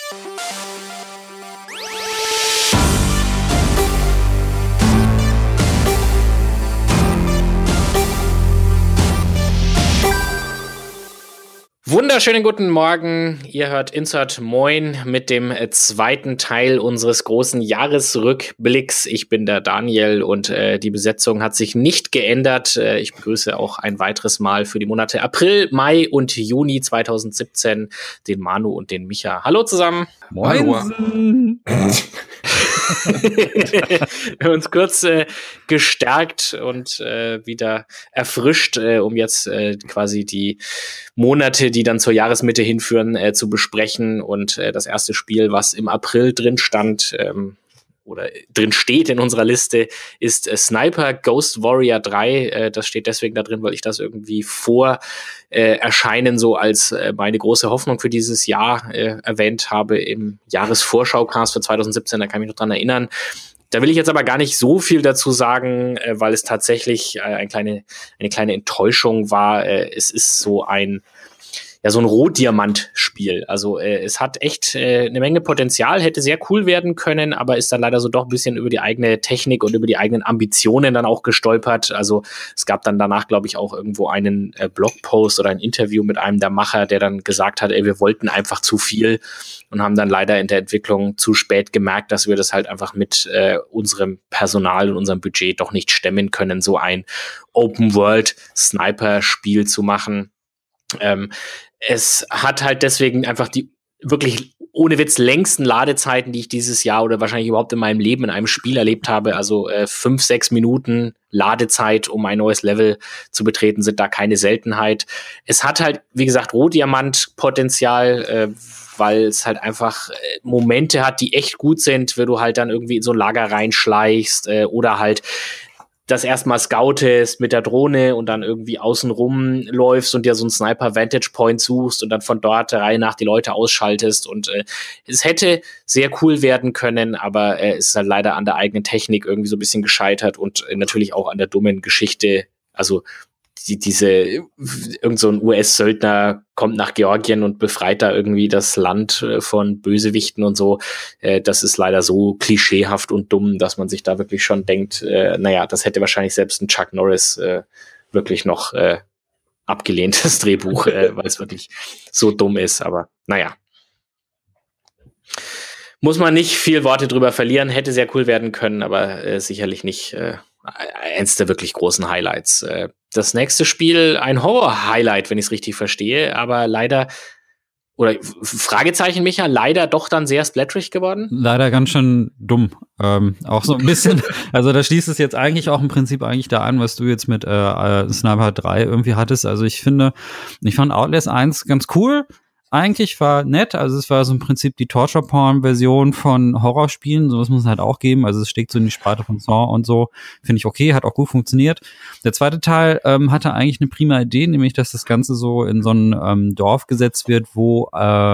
Wunderschönen guten Morgen, ihr hört Insert Moin mit dem zweiten Teil unseres großen Jahresrückblicks. Ich bin der Daniel und die Besetzung hat sich nicht geändert. Ich begrüße auch ein weiteres Mal für die Monate April, Mai und Juni 2017 den Manu und den Micha. Hallo zusammen. Moin. Wir haben uns kurz gestärkt und wieder erfrischt, um jetzt quasi die Monate, die dann zur Jahresmitte hinführen, zu besprechen. Und das erste Spiel, was im April drin stand, oder drin steht in unserer Liste, ist Sniper Ghost Warrior 3. Das steht deswegen da drin, weil ich das irgendwie vor Erscheinen so als meine große Hoffnung für dieses Jahr erwähnt habe im Jahresvorschau-Cast für 2017. Da kann ich mich noch dran erinnern. Da will ich jetzt aber gar nicht so viel dazu sagen, weil es tatsächlich eine kleine Enttäuschung war. Es ist so ein Rohdiamant-Spiel. Also es hat echt eine Menge Potenzial, hätte sehr cool werden können, aber ist dann leider so doch ein bisschen über die eigene Technik und über die eigenen Ambitionen dann auch gestolpert. Also es gab dann danach, glaube ich, auch irgendwo einen Blogpost oder ein Interview mit einem der Macher, der dann gesagt hat, wir wollten einfach zu viel und haben dann leider in der Entwicklung zu spät gemerkt, dass wir das halt einfach mit unserem Personal und unserem Budget doch nicht stemmen können, so ein Open-World-Sniper-Spiel zu machen. Es hat halt deswegen einfach die wirklich ohne Witz längsten Ladezeiten, die ich dieses Jahr oder wahrscheinlich überhaupt in meinem Leben in einem Spiel erlebt habe. Also 5-6 Minuten Ladezeit, um ein neues Level zu betreten, sind da keine Seltenheit. Es hat halt, wie gesagt, Rohdiamant-Potenzial, weil es halt einfach Momente hat, die echt gut sind, wenn du halt dann irgendwie in so ein Lager reinschleichst oder halt das erstmal scoutest mit der Drohne und dann irgendwie außen rum läufst und dir so einen Sniper-Vantage-Point suchst und dann von dort der Reihe nach die Leute ausschaltest. Und es hätte sehr cool werden können, aber es ist halt leider an der eigenen Technik irgendwie so ein bisschen gescheitert und natürlich auch an der dummen Geschichte. Also irgend so ein US-Söldner kommt nach Georgien und befreit da irgendwie das Land von Bösewichten und so. Das ist leider so klischeehaft und dumm, dass man sich da wirklich schon denkt, das hätte wahrscheinlich selbst ein Chuck Norris wirklich noch abgelehnt, das Drehbuch, weil es wirklich so dumm ist. Aber naja. Muss man nicht viel Worte drüber verlieren, hätte sehr cool werden können, aber sicherlich nicht eins der wirklich großen Highlights. Das nächste Spiel, ein Horror-Highlight, wenn ich es richtig verstehe, aber leider, oder Fragezeichen, Micha, leider doch dann sehr splatterig geworden? Leider ganz schön dumm. Auch so ein bisschen, also da schließt es jetzt eigentlich auch im Prinzip eigentlich da an, was du jetzt mit Sniper 3 irgendwie hattest. Also ich fand Outlast 1 ganz cool. Eigentlich war nett, also es war so im Prinzip die Torture-Porn-Version von Horrorspielen, sowas muss es halt auch geben, also es steckt so in die Sparte von Saw und so, finde ich okay, hat auch gut funktioniert. Der zweite Teil hatte eigentlich eine prima Idee, nämlich, dass das Ganze so in so ein Dorf gesetzt wird, wo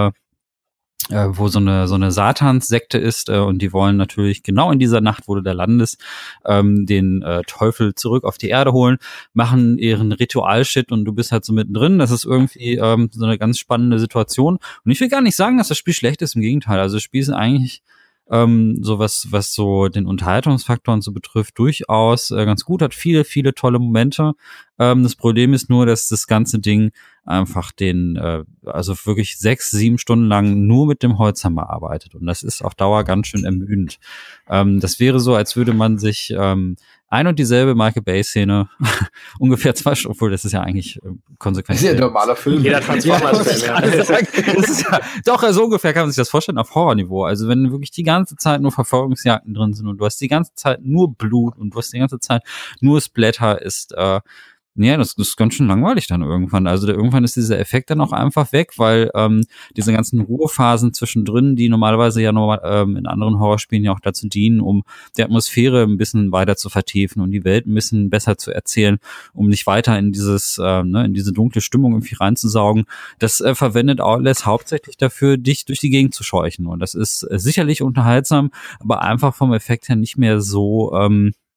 so eine Satanssekte ist und die wollen natürlich genau in dieser Nacht, wo du da landest, den Teufel zurück auf die Erde holen, machen ihren Ritual-Shit und du bist halt so mittendrin. Das ist irgendwie so eine ganz spannende Situation. Und ich will gar nicht sagen, dass das Spiel schlecht ist, im Gegenteil. Also das Spiel ist eigentlich so was so den Unterhaltungsfaktor und so betrifft, durchaus ganz gut, hat viele, viele tolle Momente. Das Problem ist nur, dass das ganze Ding einfach also wirklich 6-7 Stunden lang nur mit dem Holzhammer arbeitet. Und das ist auf Dauer ganz schön ermüdend. Das wäre so, als würde man sich ein und dieselbe Michael Bay-Szene ungefähr 2 Stunden, obwohl das ist ja eigentlich konsequent. Das ist ja ein normaler Film. Jeder Transformers-Film, ja. Doch, so ungefähr kann man sich das vorstellen auf Horrorniveau. Also wenn wirklich die ganze Zeit nur Verfolgungsjagden drin sind und du hast die ganze Zeit nur Blut und du hast die ganze Zeit nur Splatter, ist das ist ganz schön langweilig dann irgendwann. Also irgendwann ist dieser Effekt dann auch einfach weg, weil diese ganzen Ruhephasen zwischendrin, die normalerweise ja in anderen Horrorspielen ja auch dazu dienen, um die Atmosphäre ein bisschen weiter zu vertiefen und die Welt ein bisschen besser zu erzählen, um nicht weiter in in diese dunkle Stimmung irgendwie reinzusaugen. Das verwendet Outlast hauptsächlich dafür, dich durch die Gegend zu scheuchen. Und das ist sicherlich unterhaltsam, aber einfach vom Effekt her nicht mehr so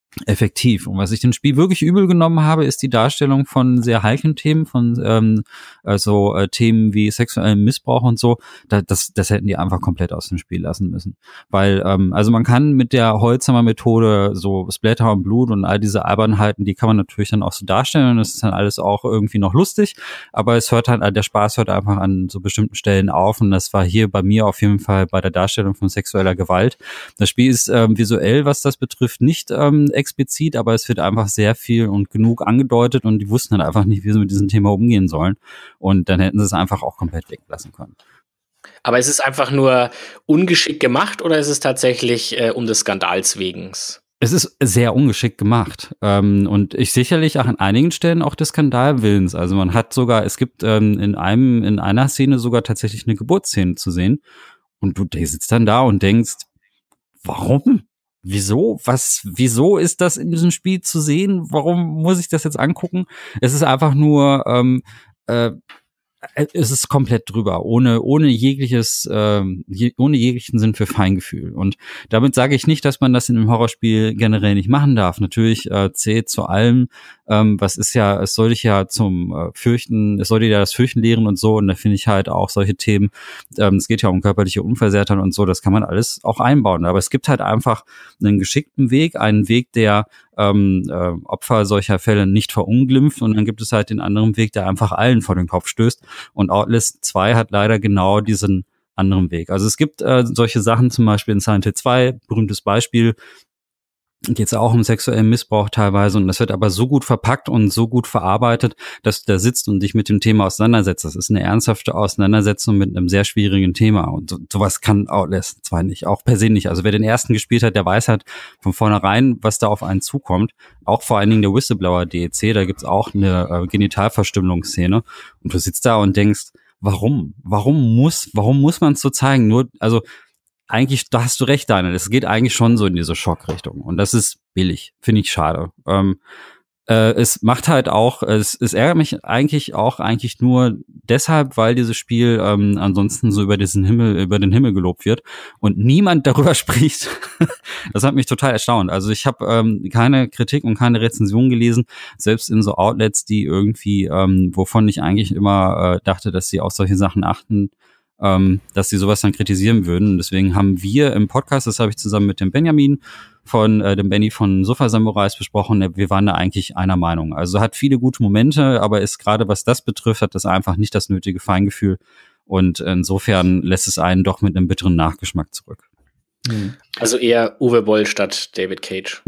effektiv. Und was ich dem Spiel wirklich übel genommen habe, ist die Darstellung von sehr heiklen Themen, von Themen wie sexuellem Missbrauch und so. Das hätten die einfach komplett aus dem Spiel lassen müssen. Weil, also man kann mit der Holzhammer-Methode so Splatter und Blut und all diese Albernheiten, die kann man natürlich dann auch so darstellen und das ist dann alles auch irgendwie noch lustig, aber es hört halt, der Spaß hört einfach an so bestimmten Stellen auf und das war hier bei mir auf jeden Fall bei der Darstellung von sexueller Gewalt. Das Spiel ist visuell, was das betrifft, nicht explizit, aber es wird einfach sehr viel und genug angedeutet und die wussten halt einfach nicht, wie sie mit diesem Thema umgehen sollen. Und dann hätten sie es einfach auch komplett weglassen können. Aber ist es einfach nur ungeschickt gemacht oder ist es tatsächlich um des Skandals wegen? Es ist sehr ungeschickt gemacht und ich sicherlich auch an einigen Stellen auch des Skandalwillens. Also man hat sogar, es gibt in einer Szene sogar tatsächlich eine Geburtsszene zu sehen und du sitzt dann da und denkst, warum? Wieso? Wieso ist das in diesem Spiel zu sehen? Warum muss ich das jetzt angucken? Es ist einfach nur, es ist komplett drüber, ohne jeglichen Sinn für Feingefühl. Und damit sage ich nicht, dass man das in einem Horrorspiel generell nicht machen darf. Natürlich zählt zu allem, es soll dich ja zum Fürchten, es soll dir ja das Fürchten lehren und so. Und da finde ich halt auch solche Themen, es geht ja um körperliche Unversehrtheit und so, das kann man alles auch einbauen. Aber es gibt halt einfach einen geschickten Weg, einen Weg, der Opfer solcher Fälle nicht verunglimpft und dann gibt es halt den anderen Weg, der einfach allen vor den Kopf stößt und Outlast 2 hat leider genau diesen anderen Weg. Also es gibt solche Sachen, zum Beispiel in Silent Hill 2, berühmtes Beispiel, geht es auch um sexuellen Missbrauch teilweise und das wird aber so gut verpackt und so gut verarbeitet, dass du da sitzt und dich mit dem Thema auseinandersetzt. Das ist eine ernsthafte Auseinandersetzung mit einem sehr schwierigen Thema und sowas kann Outlast 2 nicht, auch per se nicht. Also wer den ersten gespielt hat, der weiß halt von vornherein, was da auf einen zukommt. Auch vor allen Dingen der Whistleblower-DLC, da gibt's auch eine Genitalverstümmelungsszene und du sitzt da und denkst, warum muss man es so zeigen? Nur, also eigentlich, da hast du recht, Daniel, es geht eigentlich schon so in diese Schockrichtung und das ist billig, finde ich schade. Es macht halt auch, es ärgert mich eigentlich nur deshalb, weil dieses Spiel ansonsten so über den Himmel gelobt wird und niemand darüber spricht. Das hat mich total erstaunt. Also ich habe keine Kritik und keine Rezension gelesen, selbst in so Outlets, die irgendwie, wovon ich eigentlich immer dachte, dass sie auf solche Sachen achten, dass sie sowas dann kritisieren würden. Und deswegen haben wir im Podcast, das habe ich zusammen mit dem Benjamin dem Benny von Sofa Samurais besprochen, wir waren da eigentlich einer Meinung. Also hat viele gute Momente, aber ist gerade, was das betrifft, hat das einfach nicht das nötige Feingefühl. Und insofern lässt es einen doch mit einem bitteren Nachgeschmack zurück. Also eher Uwe Boll statt David Cage.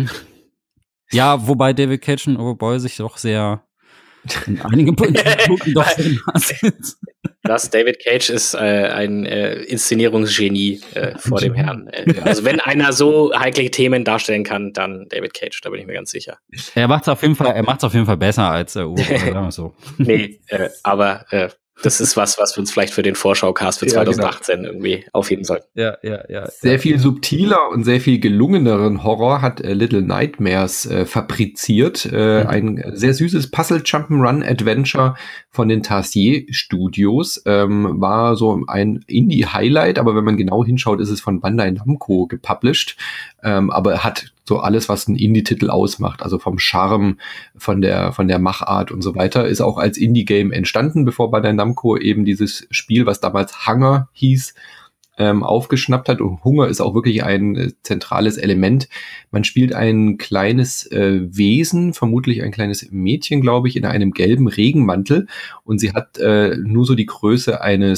Ja, wobei David Cage und Uwe Boll sich doch sehr in einigen Punkten doch sehr nah sind. David Cage ist ein Inszenierungsgenie vor dem Herrn. Also wenn einer so heikle Themen darstellen kann, dann David Cage, da bin ich mir ganz sicher. Er macht's auf jeden Fall besser als Uwe, sagen wir so. Nee, aber das ist was wir uns vielleicht für den Vorschaukast für 2018 irgendwie aufheben sollten. Ja. Sehr viel subtiler und sehr viel gelungeneren Horror hat Little Nightmares fabriziert. Ein sehr süßes Puzzle-Jump'n'Run-Adventure von den Tarsier Studios. War so ein Indie-Highlight, aber wenn man genau hinschaut, ist es von Bandai Namco gepublished. Aber hat so alles, was ein Indie-Titel ausmacht, also vom Charme, von der Machart und so weiter, ist auch als Indie-Game entstanden, bevor Bandai Namco eben dieses Spiel, was damals Hunger hieß, aufgeschnappt hat. Und Hunger ist auch wirklich ein zentrales Element. Man spielt ein kleines Wesen, vermutlich ein kleines Mädchen, glaube ich, in einem gelben Regenmantel und sie hat nur so die Größe einer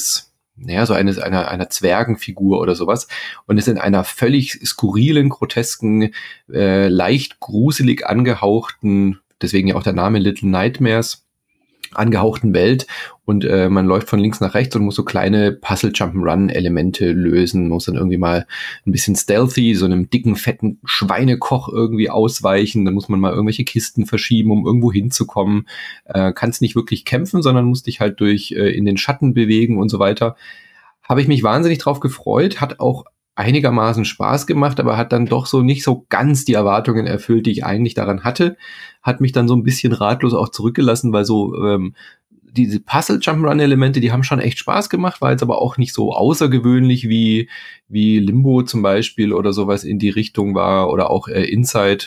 Zwergenfigur oder sowas und ist in einer völlig skurrilen, grotesken, leicht gruselig angehauchten, deswegen ja auch der Name Little Nightmares, angehauchten Welt und man läuft von links nach rechts und muss so kleine Puzzle-Jump'n'Run-Elemente lösen, muss dann irgendwie mal ein bisschen stealthy, so einem dicken, fetten Schweinekoch irgendwie ausweichen, dann muss man mal irgendwelche Kisten verschieben, um irgendwo hinzukommen, kannst nicht wirklich kämpfen, sondern musst dich halt durch in den Schatten bewegen und so weiter. Habe ich mich wahnsinnig drauf gefreut, hat auch einigermaßen Spaß gemacht, aber hat dann doch so nicht so ganz die Erwartungen erfüllt, die ich eigentlich daran hatte. Hat mich dann so ein bisschen ratlos auch zurückgelassen, weil so diese Puzzle-Jump'n'Run-Elemente, die haben schon echt Spaß gemacht, war jetzt aber auch nicht so außergewöhnlich wie Limbo zum Beispiel oder sowas in die Richtung war oder auch Inside.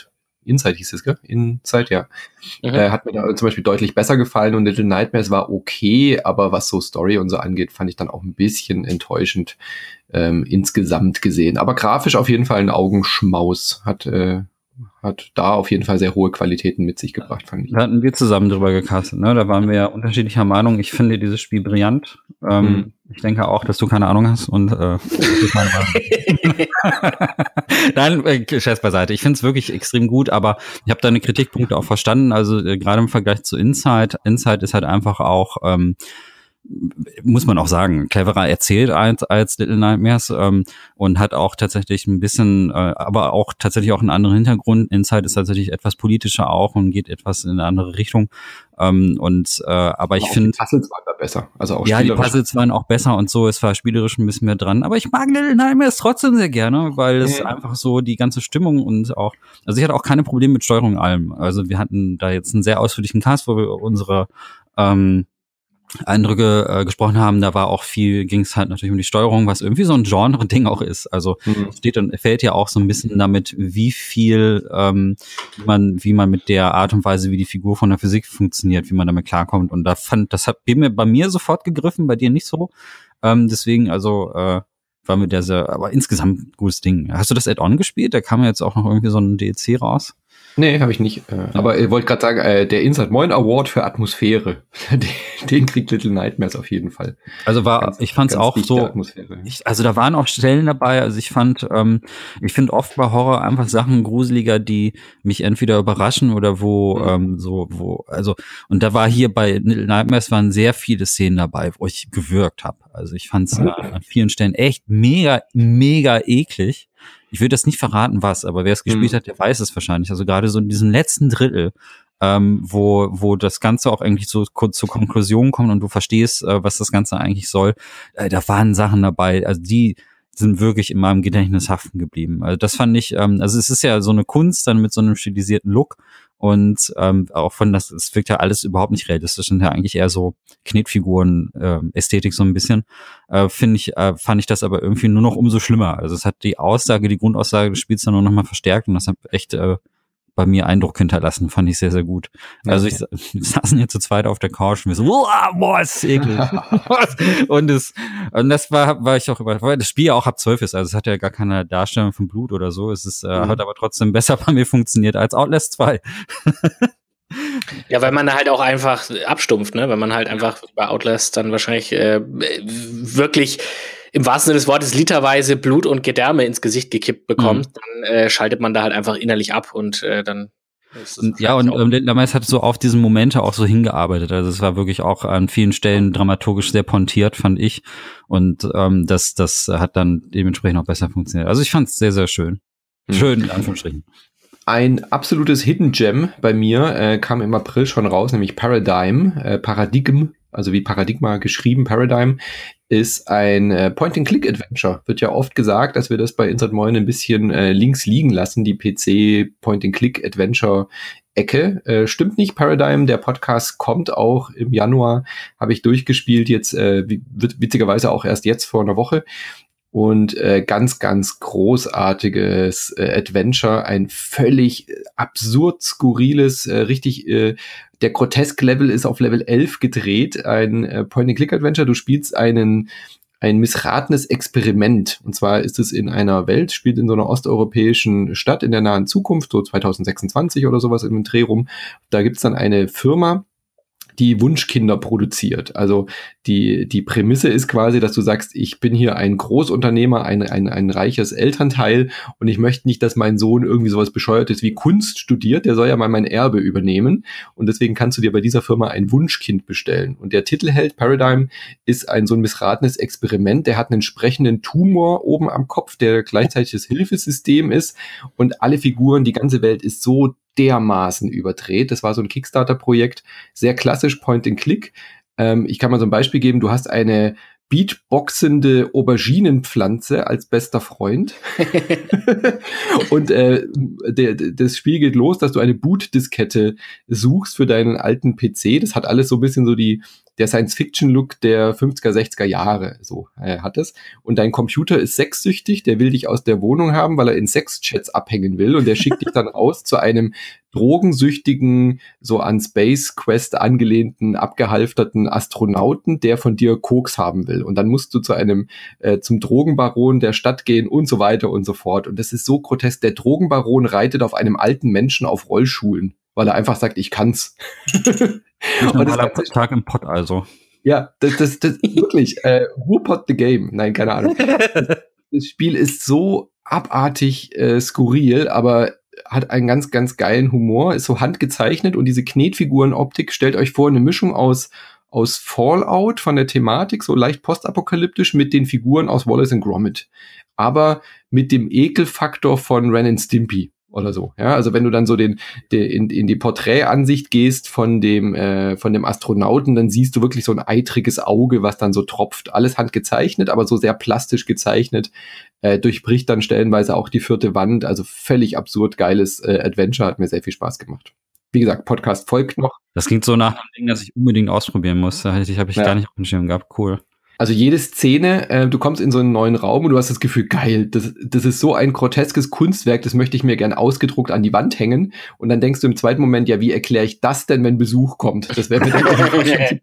Inside hieß es, gell? Inside, ja. Hat mir da zum Beispiel deutlich besser gefallen und Little Nightmares war okay, aber was so Story und so angeht, fand ich dann auch ein bisschen enttäuschend insgesamt gesehen. Aber grafisch auf jeden Fall ein Augenschmaus. Hat da auf jeden Fall sehr hohe Qualitäten mit sich gebracht, fand ich. Da hatten wir zusammen drüber gecastet, ne? Da waren wir ja unterschiedlicher Meinung. Ich finde dieses Spiel brillant. Ich denke auch, dass du keine Ahnung hast und das ist meine Meinung. Nein, Scherz beiseite. Ich finde es wirklich extrem gut, aber ich habe deine Kritikpunkte auch verstanden. Also gerade im Vergleich zu Inside. Inside ist halt einfach auch muss man auch sagen, cleverer erzählt als Little Nightmares und hat auch tatsächlich ein bisschen, aber auch tatsächlich auch einen anderen Hintergrund. Inside ist tatsächlich etwas politischer auch und geht etwas in eine andere Richtung. Aber ich finde, die Puzzles waren da besser. Also auch ja, die Puzzles waren auch besser und so. Es war spielerisch ein bisschen mehr dran. Aber ich mag Little Nightmares trotzdem sehr gerne, weil es einfach so die ganze Stimmung und auch, also ich hatte auch keine Probleme mit Steuerung und allem. Also wir hatten da jetzt einen sehr ausführlichen Cast, wo wir unsere Eindrücke gesprochen haben, da war auch viel, ging es halt natürlich um die Steuerung, was irgendwie so ein Genre-Ding auch ist. Also steht und fällt ja auch so ein bisschen damit, wie viel wie man mit der Art und Weise, wie die Figur von der Physik funktioniert, wie man damit klarkommt. Und das hat bei mir sofort gegriffen, bei dir nicht so. Deswegen, also war mir der sehr, aber insgesamt ein gutes Ding. Hast du das Add-on gespielt? Da kam ja jetzt auch noch irgendwie so ein DLC raus. Nee, habe ich nicht. Aber ich wollte gerade sagen, der Inside Moin Award für Atmosphäre, den kriegt Little Nightmares auf jeden Fall. Also ich fand es auch so, also da waren auch Stellen dabei, also ich finde oft bei Horror einfach Sachen gruseliger, die mich entweder überraschen oder und da war hier bei Little Nightmares waren sehr viele Szenen dabei, wo ich gewürgt habe. Also ich fand es an vielen Stellen echt mega, mega eklig. Ich will das nicht verraten, was, aber wer es gespielt hat, der weiß es wahrscheinlich. Also gerade so in diesem letzten Drittel, wo das Ganze auch eigentlich so kurz zur Konklusion kommt und du verstehst, was das Ganze eigentlich soll, da waren Sachen dabei, also die sind wirklich in meinem Gedächtnis haften geblieben. Also das fand ich, also es ist ja so eine Kunst dann mit so einem stilisierten Look und auch es wirkt ja alles überhaupt nicht realistisch, sind ja eigentlich eher so Knetfiguren, Ästhetik so ein bisschen, fand ich das aber irgendwie nur noch umso schlimmer. Also es hat die Grundaussage des Spiels dann nur noch mal verstärkt und das hat echt bei mir Eindruck hinterlassen, fand ich sehr, sehr gut. Also wir saßen hier zu zweit auf der Couch und wir so, boah, ist eklig. und das war ich auch überrascht, weil das Spiel ja auch ab 12 ist, also es hat ja gar keine Darstellung von Blut oder so, es ist, hat aber trotzdem besser bei mir funktioniert als Outlast 2. Ja, weil man da halt auch einfach abstumpft, ne? Wenn man halt einfach bei Outlast dann wahrscheinlich wirklich im wahrsten Sinne des Wortes literweise Blut und Gedärme ins Gesicht gekippt bekommt, dann schaltet man da halt einfach innerlich ab und dann ist es ja, und damals hat so auf diesen Momente auch so hingearbeitet. Also es war wirklich auch an vielen Stellen dramaturgisch sehr pointiert, fand ich. Und das hat dann dementsprechend auch besser funktioniert. Also ich fand es sehr, sehr schön. Schön, in Anführungsstrichen. Ein absolutes Hidden Gem bei mir kam im April schon raus, nämlich Paradigm, also wie Paradigma geschrieben, Paradigm, ist ein Point-and-Click-Adventure. Wird ja oft gesagt, dass wir das bei Inside Moin ein bisschen links liegen lassen, die PC Point-and-Click-Adventure-Ecke. Stimmt nicht, Paradigm, der Podcast kommt auch im Januar, habe ich durchgespielt, jetzt witzigerweise auch erst jetzt vor einer Woche. Und ganz, ganz großartiges Adventure, ein völlig absurd skurriles, der Grotesk-Level ist auf Level 11 gedreht, ein Point-and-Click-Adventure. Du spielst ein missratenes Experiment. Und zwar ist es in einer Welt, spielt in so einer osteuropäischen Stadt in der nahen Zukunft, so 2026 oder sowas im Dreh rum. Da gibt's dann eine Firma, die Wunschkinder produziert. Also die Prämisse ist quasi, dass du sagst, ich bin hier ein Großunternehmer, ein reiches Elternteil und ich möchte nicht, dass mein Sohn irgendwie sowas Bescheuertes wie Kunst studiert, der soll ja mal mein Erbe übernehmen und deswegen kannst du dir bei dieser Firma ein Wunschkind bestellen. Und der Titelheld Paradigm ist so ein missratenes Experiment, der hat einen entsprechenden Tumor oben am Kopf, der gleichzeitig das Hilfesystem ist und alle Figuren, die ganze Welt ist so dermaßen überdreht. Das war so ein Kickstarter-Projekt, sehr klassisch Point-and-Click. Ich kann mal so ein Beispiel geben, du hast eine beatboxende Auberginenpflanze als bester Freund. Und das Spiel geht los, dass du eine Bootdiskette suchst für deinen alten PC. Das hat alles so ein bisschen so der Science-Fiction-Look der 50er, 60er Jahre, so hat es. Und dein Computer ist sexsüchtig, der will dich aus der Wohnung haben, weil er in Sexchats abhängen will, und der schickt dich dann raus zu einem drogensüchtigen, so an Space Quest angelehnten, abgehalfterten Astronauten, der von dir Koks haben will. Und dann musst du zum Drogenbaron der Stadt gehen und so weiter und so fort. Und das ist so grotesk. Der Drogenbaron reitet auf einem alten Menschen auf Rollschuhen, weil er einfach sagt, ich kann's. Und das Tag im Pott also. Ja, das wirklich, who pot the game? Nein, keine Ahnung. Das Spiel ist so abartig skurril, aber hat einen ganz, ganz geilen Humor, ist so handgezeichnet, und diese Knetfiguren-Optik, stellt euch vor, eine Mischung aus Fallout von der Thematik, so leicht postapokalyptisch, mit den Figuren aus Wallace and Gromit. Aber mit dem Ekelfaktor von Ren and Stimpy oder so. Ja, also wenn du dann so in die Porträtansicht gehst von dem Astronauten, dann siehst du wirklich so ein eitriges Auge, was dann so tropft. Alles handgezeichnet, aber so sehr plastisch gezeichnet. Durchbricht dann stellenweise auch die vierte Wand. Also völlig absurd geiles Adventure, hat mir sehr viel Spaß gemacht. Wie gesagt, Podcast folgt noch. Das klingt so nach einem Ding, das ich unbedingt ausprobieren muss. Habe ich gar nicht auf dem Schirm gehabt. Cool. Also jede Szene, du kommst in so einen neuen Raum und du hast das Gefühl, geil, das ist so ein groteskes Kunstwerk, das möchte ich mir gern ausgedruckt an die Wand hängen. Und dann denkst du im zweiten Moment, ja, wie erkläre ich das denn, wenn Besuch kommt? Das wäre mir dann schon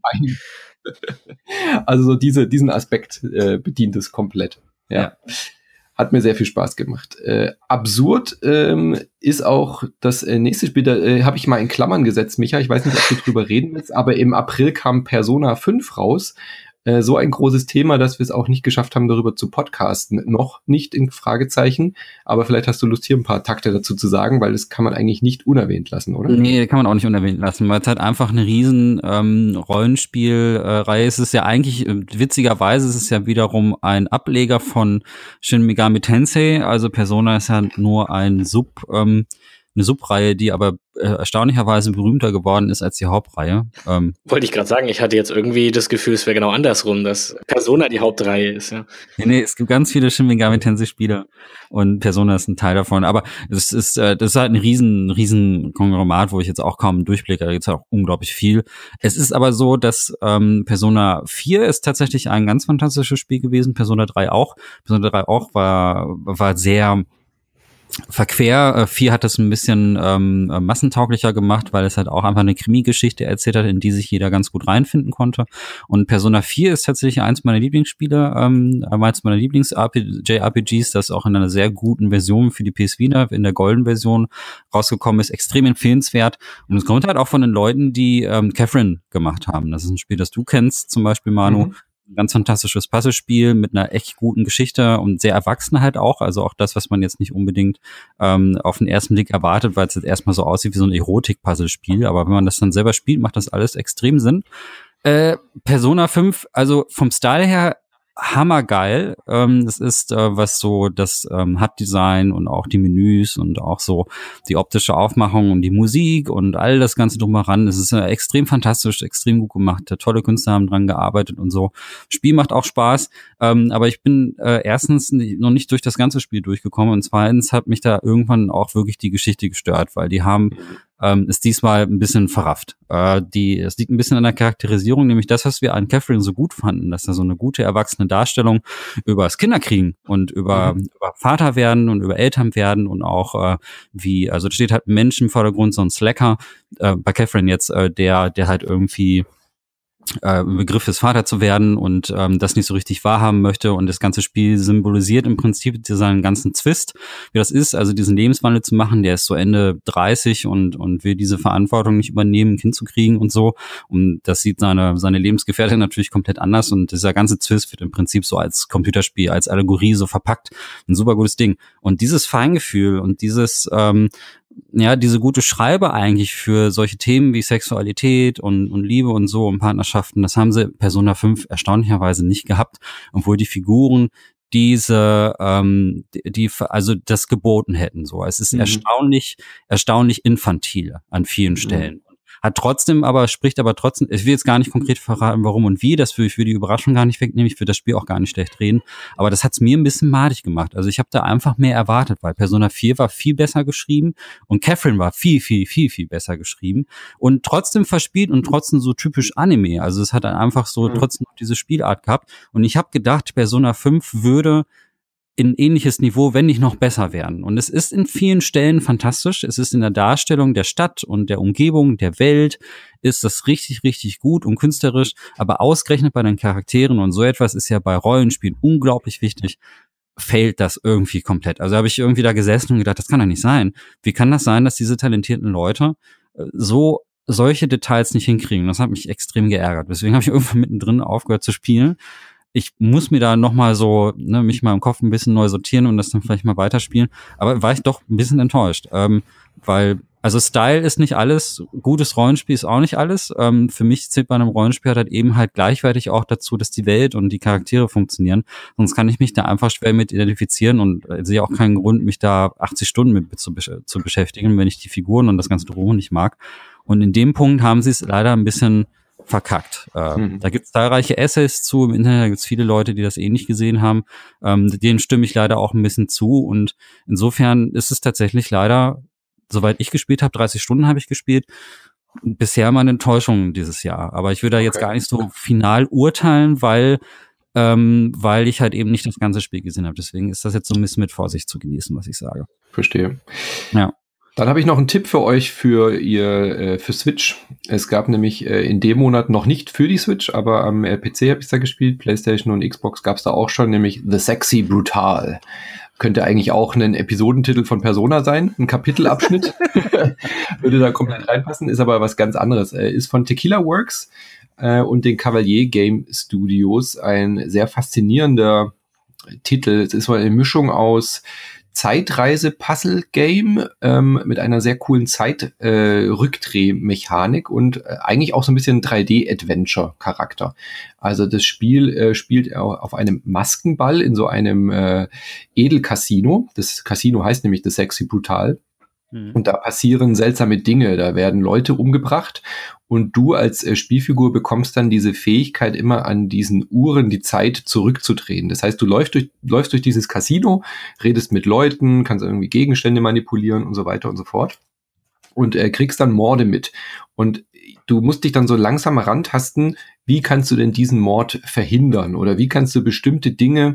Also so diesen Aspekt bedient es komplett. Ja. Hat mir sehr viel Spaß gemacht. Absurd ist auch das nächste Spiel, da habe ich mal in Klammern gesetzt, Micha. Ich weiß nicht, ob du drüber reden willst, aber im April kam Persona 5 raus. So ein großes Thema, dass wir es auch nicht geschafft haben, darüber zu podcasten. Noch nicht in Fragezeichen, aber vielleicht hast du Lust, hier ein paar Takte dazu zu sagen, weil das kann man eigentlich nicht unerwähnt lassen, oder? Nee, kann man auch nicht unerwähnt lassen, weil es halt einfach eine riesen Rollenspielreihe ist. Es ist ja eigentlich, witzigerweise ist es ja wiederum ein Ableger von Shin Megami Tensei, also Persona ist ja nur eine Subreihe, die aber erstaunlicherweise berühmter geworden ist als die Hauptreihe. Wollte ich gerade sagen, ich hatte jetzt irgendwie das Gefühl, es wäre genau andersrum, dass Persona die Hauptreihe ist, ja. Nee, es gibt ganz viele Shin Megami Tensei Spiele und Persona ist ein Teil davon, aber das ist halt ein riesen Konglomerat, wo ich jetzt auch kaum einen Durchblick habe, da gibt's auch unglaublich viel. Es ist aber so, dass Persona 4 ist tatsächlich ein ganz fantastisches Spiel gewesen, Persona 3 auch. Persona 3 auch war sehr verquer. 4 hat das ein bisschen massentauglicher gemacht, weil es halt auch einfach eine Krimi-Geschichte erzählt hat, in die sich jeder ganz gut reinfinden konnte. Und Persona 4 ist tatsächlich eins meiner Lieblingsspiele, eins meiner Lieblings-JRPGs, das auch in einer sehr guten Version für die PS Vita, in der Golden Version rausgekommen ist. Extrem empfehlenswert. Und es kommt halt auch von den Leuten, die Catherine gemacht haben. Das ist ein Spiel, das du kennst, zum Beispiel, Manu. Mhm. Ein ganz fantastisches Puzzlespiel mit einer echt guten Geschichte und sehr erwachsen halt auch. Also auch das, was man jetzt nicht unbedingt auf den ersten Blick erwartet, weil es jetzt erstmal so aussieht wie so ein Erotik-Puzzlespiel. Aber wenn man das dann selber spielt, macht das alles extrem Sinn. Persona 5, also vom Style her hammergeil. Das ist was so das HUD-Design und auch die Menüs und auch so die optische Aufmachung und die Musik und all das Ganze drumheran. Es ist extrem fantastisch, extrem gut gemacht. Tolle Künstler haben dran gearbeitet und so. Spiel macht auch Spaß, aber ich bin erstens noch nicht durch das ganze Spiel durchgekommen und zweitens hat mich da irgendwann auch wirklich die Geschichte gestört, weil die haben ist diesmal ein bisschen verrafft. Es liegt ein bisschen an der Charakterisierung, nämlich das, was wir an Catherine so gut fanden, dass da so eine gute erwachsene Darstellung über das Kinderkriegen und über Vater werden und über Eltern werden und auch also da steht halt ein Mensch im Vordergrund, so ein Slacker, bei Catherine jetzt, der halt irgendwie im Begriff ist, Vater zu werden und das nicht so richtig wahrhaben möchte, und das ganze Spiel symbolisiert im Prinzip diesen ganzen Zwist, wie das ist, also diesen Lebenswandel zu machen. Der ist so Ende 30 und will diese Verantwortung nicht übernehmen, ein Kind zu kriegen und so, und das sieht seine Lebensgefährtin natürlich komplett anders, und dieser ganze Zwist wird im Prinzip so als Computerspiel, als Allegorie so verpackt. Ein super gutes Ding. Und dieses Feingefühl und diese gute Schreibe eigentlich für solche Themen wie Sexualität und Liebe und so und Partnerschaften, das haben sie Persona 5 erstaunlicherweise nicht gehabt, obwohl die Figuren also das geboten hätten. So, es ist erstaunlich infantil an vielen Stellen. spricht aber trotzdem, ich will jetzt gar nicht konkret verraten, warum und wie, das will ich für die Überraschung gar nicht wegnehmen, ich will das Spiel auch gar nicht schlecht reden, aber das hat's mir ein bisschen madig gemacht. Also ich habe da einfach mehr erwartet, weil Persona 4 war viel besser geschrieben und Catherine war viel, viel, viel, viel besser geschrieben und trotzdem verspielt und trotzdem so typisch Anime. Also es hat dann einfach so trotzdem diese Spielart gehabt und ich habe gedacht, Persona 5 würde in ähnliches Niveau, wenn nicht noch besser werden. Und es ist in vielen Stellen fantastisch. Es ist in der Darstellung der Stadt und der Umgebung, der Welt, ist das richtig, richtig gut und künstlerisch. Aber ausgerechnet bei den Charakteren und so etwas ist ja bei Rollenspielen unglaublich wichtig, fehlt das irgendwie komplett. Also habe ich irgendwie da gesessen und gedacht, das kann doch nicht sein. Wie kann das sein, dass diese talentierten Leute solche Details nicht hinkriegen? Das hat mich extrem geärgert. Deswegen habe ich irgendwann mittendrin aufgehört zu spielen. Ich muss mir da nochmal so, mich mal im Kopf ein bisschen neu sortieren und das dann vielleicht mal weiterspielen. Aber war ich doch ein bisschen enttäuscht, weil, also Style ist nicht alles, gutes Rollenspiel ist auch nicht alles. Für mich zählt bei einem Rollenspiel halt eben halt gleichwertig auch dazu, dass die Welt und die Charaktere funktionieren. Sonst kann ich mich da einfach schwer mit identifizieren und sehe auch keinen Grund, mich da 80 Stunden mit zu beschäftigen, wenn ich die Figuren und das ganze Drumherum nicht mag. Und in dem Punkt haben sie es leider ein bisschen verkackt. Da gibt es zahlreiche Essays zu im Internet, da gibt es viele Leute, die das ähnlich gesehen haben. Denen stimme ich leider auch ein bisschen zu und insofern ist es tatsächlich leider, soweit ich gespielt habe, 30 Stunden habe ich gespielt, bisher mal eine Enttäuschung dieses Jahr. Aber ich würde da jetzt gar nicht so final urteilen, weil ich halt eben nicht das ganze Spiel gesehen habe. Deswegen ist das jetzt so ein bisschen mit Vorsicht zu genießen, was ich sage. Verstehe. Ja. Dann habe ich noch einen Tipp für euch für Switch. Es gab nämlich in dem Monat noch nicht für die Switch, aber am PC habe ich da gespielt, PlayStation und Xbox gab es da auch schon, nämlich The Sexy Brutal. Könnte eigentlich auch ein Episodentitel von Persona sein, ein Kapitelabschnitt. Würde da komplett reinpassen, ist aber was ganz anderes. Ist von Tequila Works und den Cavalier Game Studios. Ein sehr faszinierender Titel. Es ist so eine Mischung aus Zeitreise-Puzzle-Game mit einer sehr coolen Zeit-Rückdrehmechanik und eigentlich auch so ein bisschen 3D-Adventure-Charakter. Also das Spiel spielt auf einem Maskenball in so einem Edelcasino. Das Casino heißt nämlich The Sexy Brutal. Und da passieren seltsame Dinge, da werden Leute umgebracht und du als Spielfigur bekommst dann diese Fähigkeit, immer an diesen Uhren die Zeit zurückzudrehen. Das heißt, du läufst durch dieses Casino, redest mit Leuten, kannst irgendwie Gegenstände manipulieren und so weiter und so fort und kriegst dann Morde mit. Und du musst dich dann so langsam herantasten, wie kannst du denn diesen Mord verhindern oder wie kannst du bestimmte Dinge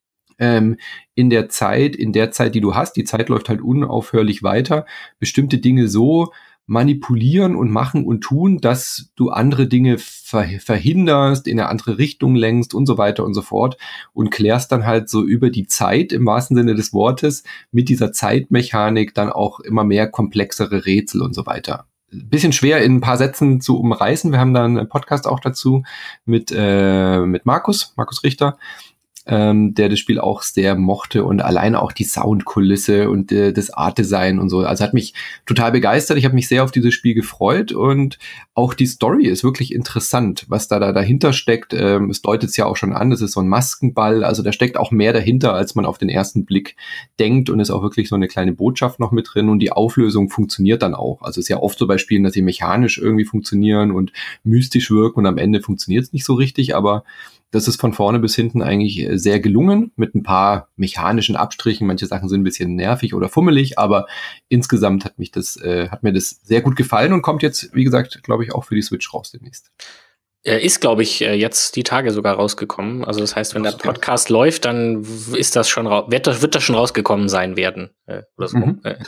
in der Zeit, die du hast, die Zeit läuft halt unaufhörlich weiter, bestimmte Dinge so manipulieren und machen und tun, dass du andere Dinge verhinderst, in eine andere Richtung lenkst und so weiter und so fort und klärst dann halt so über die Zeit im wahrsten Sinne des Wortes mit dieser Zeitmechanik dann auch immer mehr komplexere Rätsel und so weiter. Bisschen schwer in ein paar Sätzen zu umreißen. Wir haben da einen Podcast auch dazu mit Markus Richter, der das Spiel auch sehr mochte und alleine auch die Soundkulisse und das Artdesign und so. Also hat mich total begeistert. Ich habe mich sehr auf dieses Spiel gefreut und auch die Story ist wirklich interessant, was da dahinter steckt. Es deutet es ja auch schon an, es ist so ein Maskenball. Also da steckt auch mehr dahinter, als man auf den ersten Blick denkt und ist auch wirklich so eine kleine Botschaft noch mit drin und die Auflösung funktioniert dann auch. Also es ist ja oft so bei Spielen, dass sie mechanisch irgendwie funktionieren und mystisch wirken und am Ende funktioniert es nicht so richtig, aber das ist von vorne bis hinten eigentlich sehr gelungen, mit ein paar mechanischen Abstrichen. Manche Sachen sind ein bisschen nervig oder fummelig, aber insgesamt hat mir das sehr gut gefallen und kommt jetzt, wie gesagt, glaube ich, auch für die Switch raus demnächst. Ist, glaube ich, jetzt die Tage sogar rausgekommen. Also das heißt, wenn der Podcast läuft, dann ist das schon wird das schon rausgekommen sein werden. Oder so.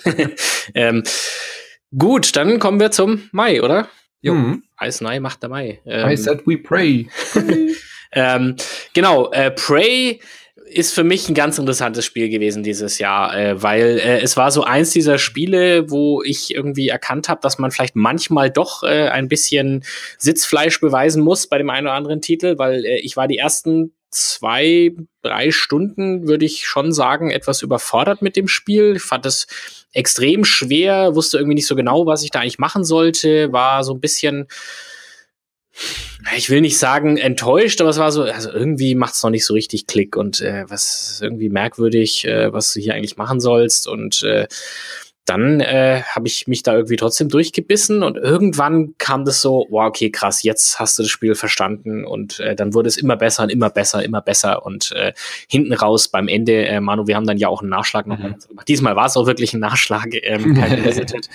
Gut, dann kommen wir zum Mai, oder? Jo, Eis Nei macht der Mai. I said we pray. Genau, Prey ist für mich ein ganz interessantes Spiel gewesen dieses Jahr, weil es war so eins dieser Spiele, wo ich irgendwie erkannt habe, dass man vielleicht manchmal doch ein bisschen Sitzfleisch beweisen muss bei dem einen oder anderen Titel, weil ich war die ersten 2-3 Stunden, würde ich schon sagen, etwas überfordert mit dem Spiel. Ich fand es extrem schwer, wusste irgendwie nicht so genau, was ich da eigentlich machen sollte, war so ein bisschen, ich will nicht sagen enttäuscht, aber es war so, also irgendwie macht es noch nicht so richtig Klick und was ist irgendwie merkwürdig, was du hier eigentlich machen sollst und dann habe ich mich da irgendwie trotzdem durchgebissen und irgendwann kam das so, wow, okay, krass, jetzt hast du das Spiel verstanden und dann wurde es immer besser und immer besser, immer besser und hinten raus beim Ende, Manu, wir haben dann ja auch einen Nachschlag noch gemacht. Diesmal war es auch wirklich ein Nachschlag, kein Revisited.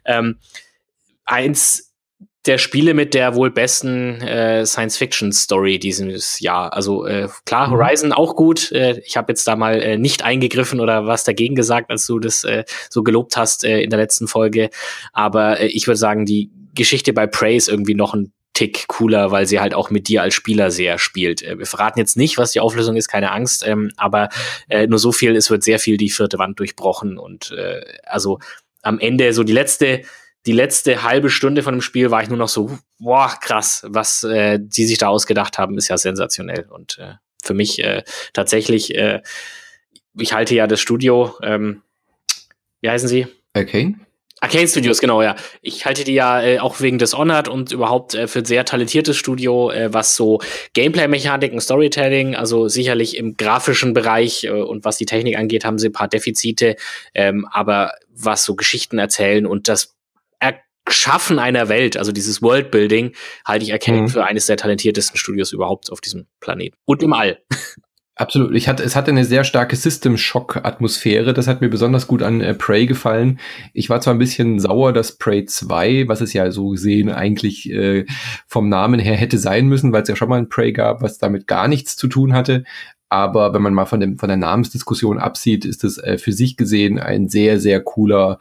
Eins der Spiele mit der wohl besten Science-Fiction-Story dieses Jahr. Also klar, Horizon auch gut. Ich habe jetzt da mal nicht eingegriffen oder was dagegen gesagt, als du das so gelobt hast in der letzten Folge. Aber ich würde sagen, die Geschichte bei Prey ist irgendwie noch ein Tick cooler, weil sie halt auch mit dir als Spieler sehr spielt. Wir verraten jetzt nicht, was die Auflösung ist, keine Angst. Aber nur so viel, es wird sehr viel die vierte Wand durchbrochen. Und also am Ende so die letzte halbe Stunde von dem Spiel war ich nur noch so, boah, krass, was die sich da ausgedacht haben, ist ja sensationell. Und für mich tatsächlich, ich halte ja das Studio, wie heißen sie? Arcane Studios, genau, ja. Ich halte die ja auch wegen Dishonored und überhaupt für ein sehr talentiertes Studio, was so Gameplay-Mechaniken, Storytelling, also sicherlich im grafischen Bereich und was die Technik angeht, haben sie ein paar Defizite, aber was so Geschichten erzählen und das Schaffen einer Welt, also dieses Worldbuilding, halte ich Arcane für eines der talentiertesten Studios überhaupt auf diesem Planeten. Und im All. Absolut. Es hatte eine sehr starke System-Shock-Atmosphäre. Das hat mir besonders gut an Prey gefallen. Ich war zwar ein bisschen sauer, dass Prey 2, was es ja so gesehen eigentlich vom Namen her hätte sein müssen, weil es ja schon mal ein Prey gab, was damit gar nichts zu tun hatte. Aber wenn man mal von der Namensdiskussion absieht, ist es für sich gesehen ein sehr, sehr cooler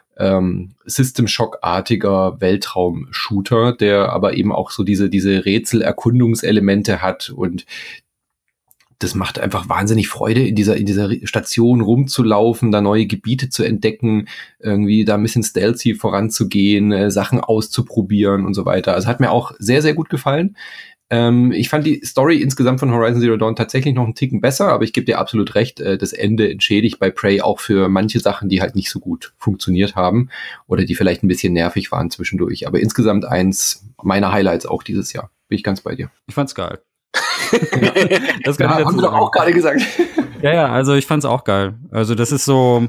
System-Shock-artiger Weltraum-Shooter, der aber eben auch so diese Rätsel-Erkundungselemente hat und das macht einfach wahnsinnig Freude, in dieser Station rumzulaufen, da neue Gebiete zu entdecken, irgendwie da ein bisschen stealthy voranzugehen, Sachen auszuprobieren und so weiter. Also hat mir auch sehr, sehr gut gefallen. Ich fand die Story insgesamt von Horizon Zero Dawn tatsächlich noch einen Ticken besser, aber ich gebe dir absolut recht, das Ende entschädigt bei Prey auch für manche Sachen, die halt nicht so gut funktioniert haben oder die vielleicht ein bisschen nervig waren zwischendurch. Aber insgesamt eins meiner Highlights auch dieses Jahr. Bin ich ganz bei dir. Ich fand's geil. Das haben wir doch auch gerade gesagt. Ja, also ich fand's auch geil. Also das ist so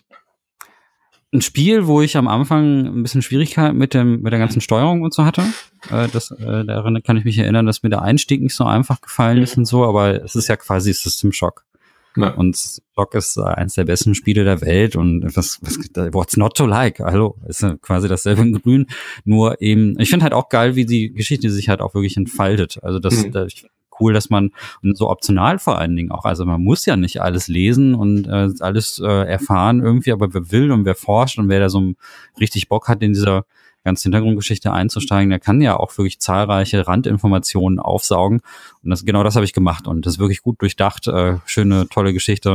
ein Spiel, wo ich am Anfang ein bisschen Schwierigkeiten mit der ganzen Steuerung und so hatte. Daran kann ich mich erinnern, dass mir der Einstieg nicht so einfach gefallen ist und so, aber es ist ja quasi System Shock. Ja. Und Shock ist eins der besten Spiele der Welt und what's not to like? Hallo, ist ja quasi dasselbe in Grün, nur eben, ich finde halt auch geil, wie die Geschichte sich halt auch wirklich entfaltet. Also cool, dass man, und so optional vor allen Dingen auch, also man muss ja nicht alles lesen und alles erfahren irgendwie, aber wer will und wer forscht und wer da so richtig Bock hat, in dieser ganzen Hintergrundgeschichte einzusteigen, der kann ja auch wirklich zahlreiche Randinformationen aufsaugen und genau das habe ich gemacht und das ist wirklich gut durchdacht, schöne, tolle Geschichte,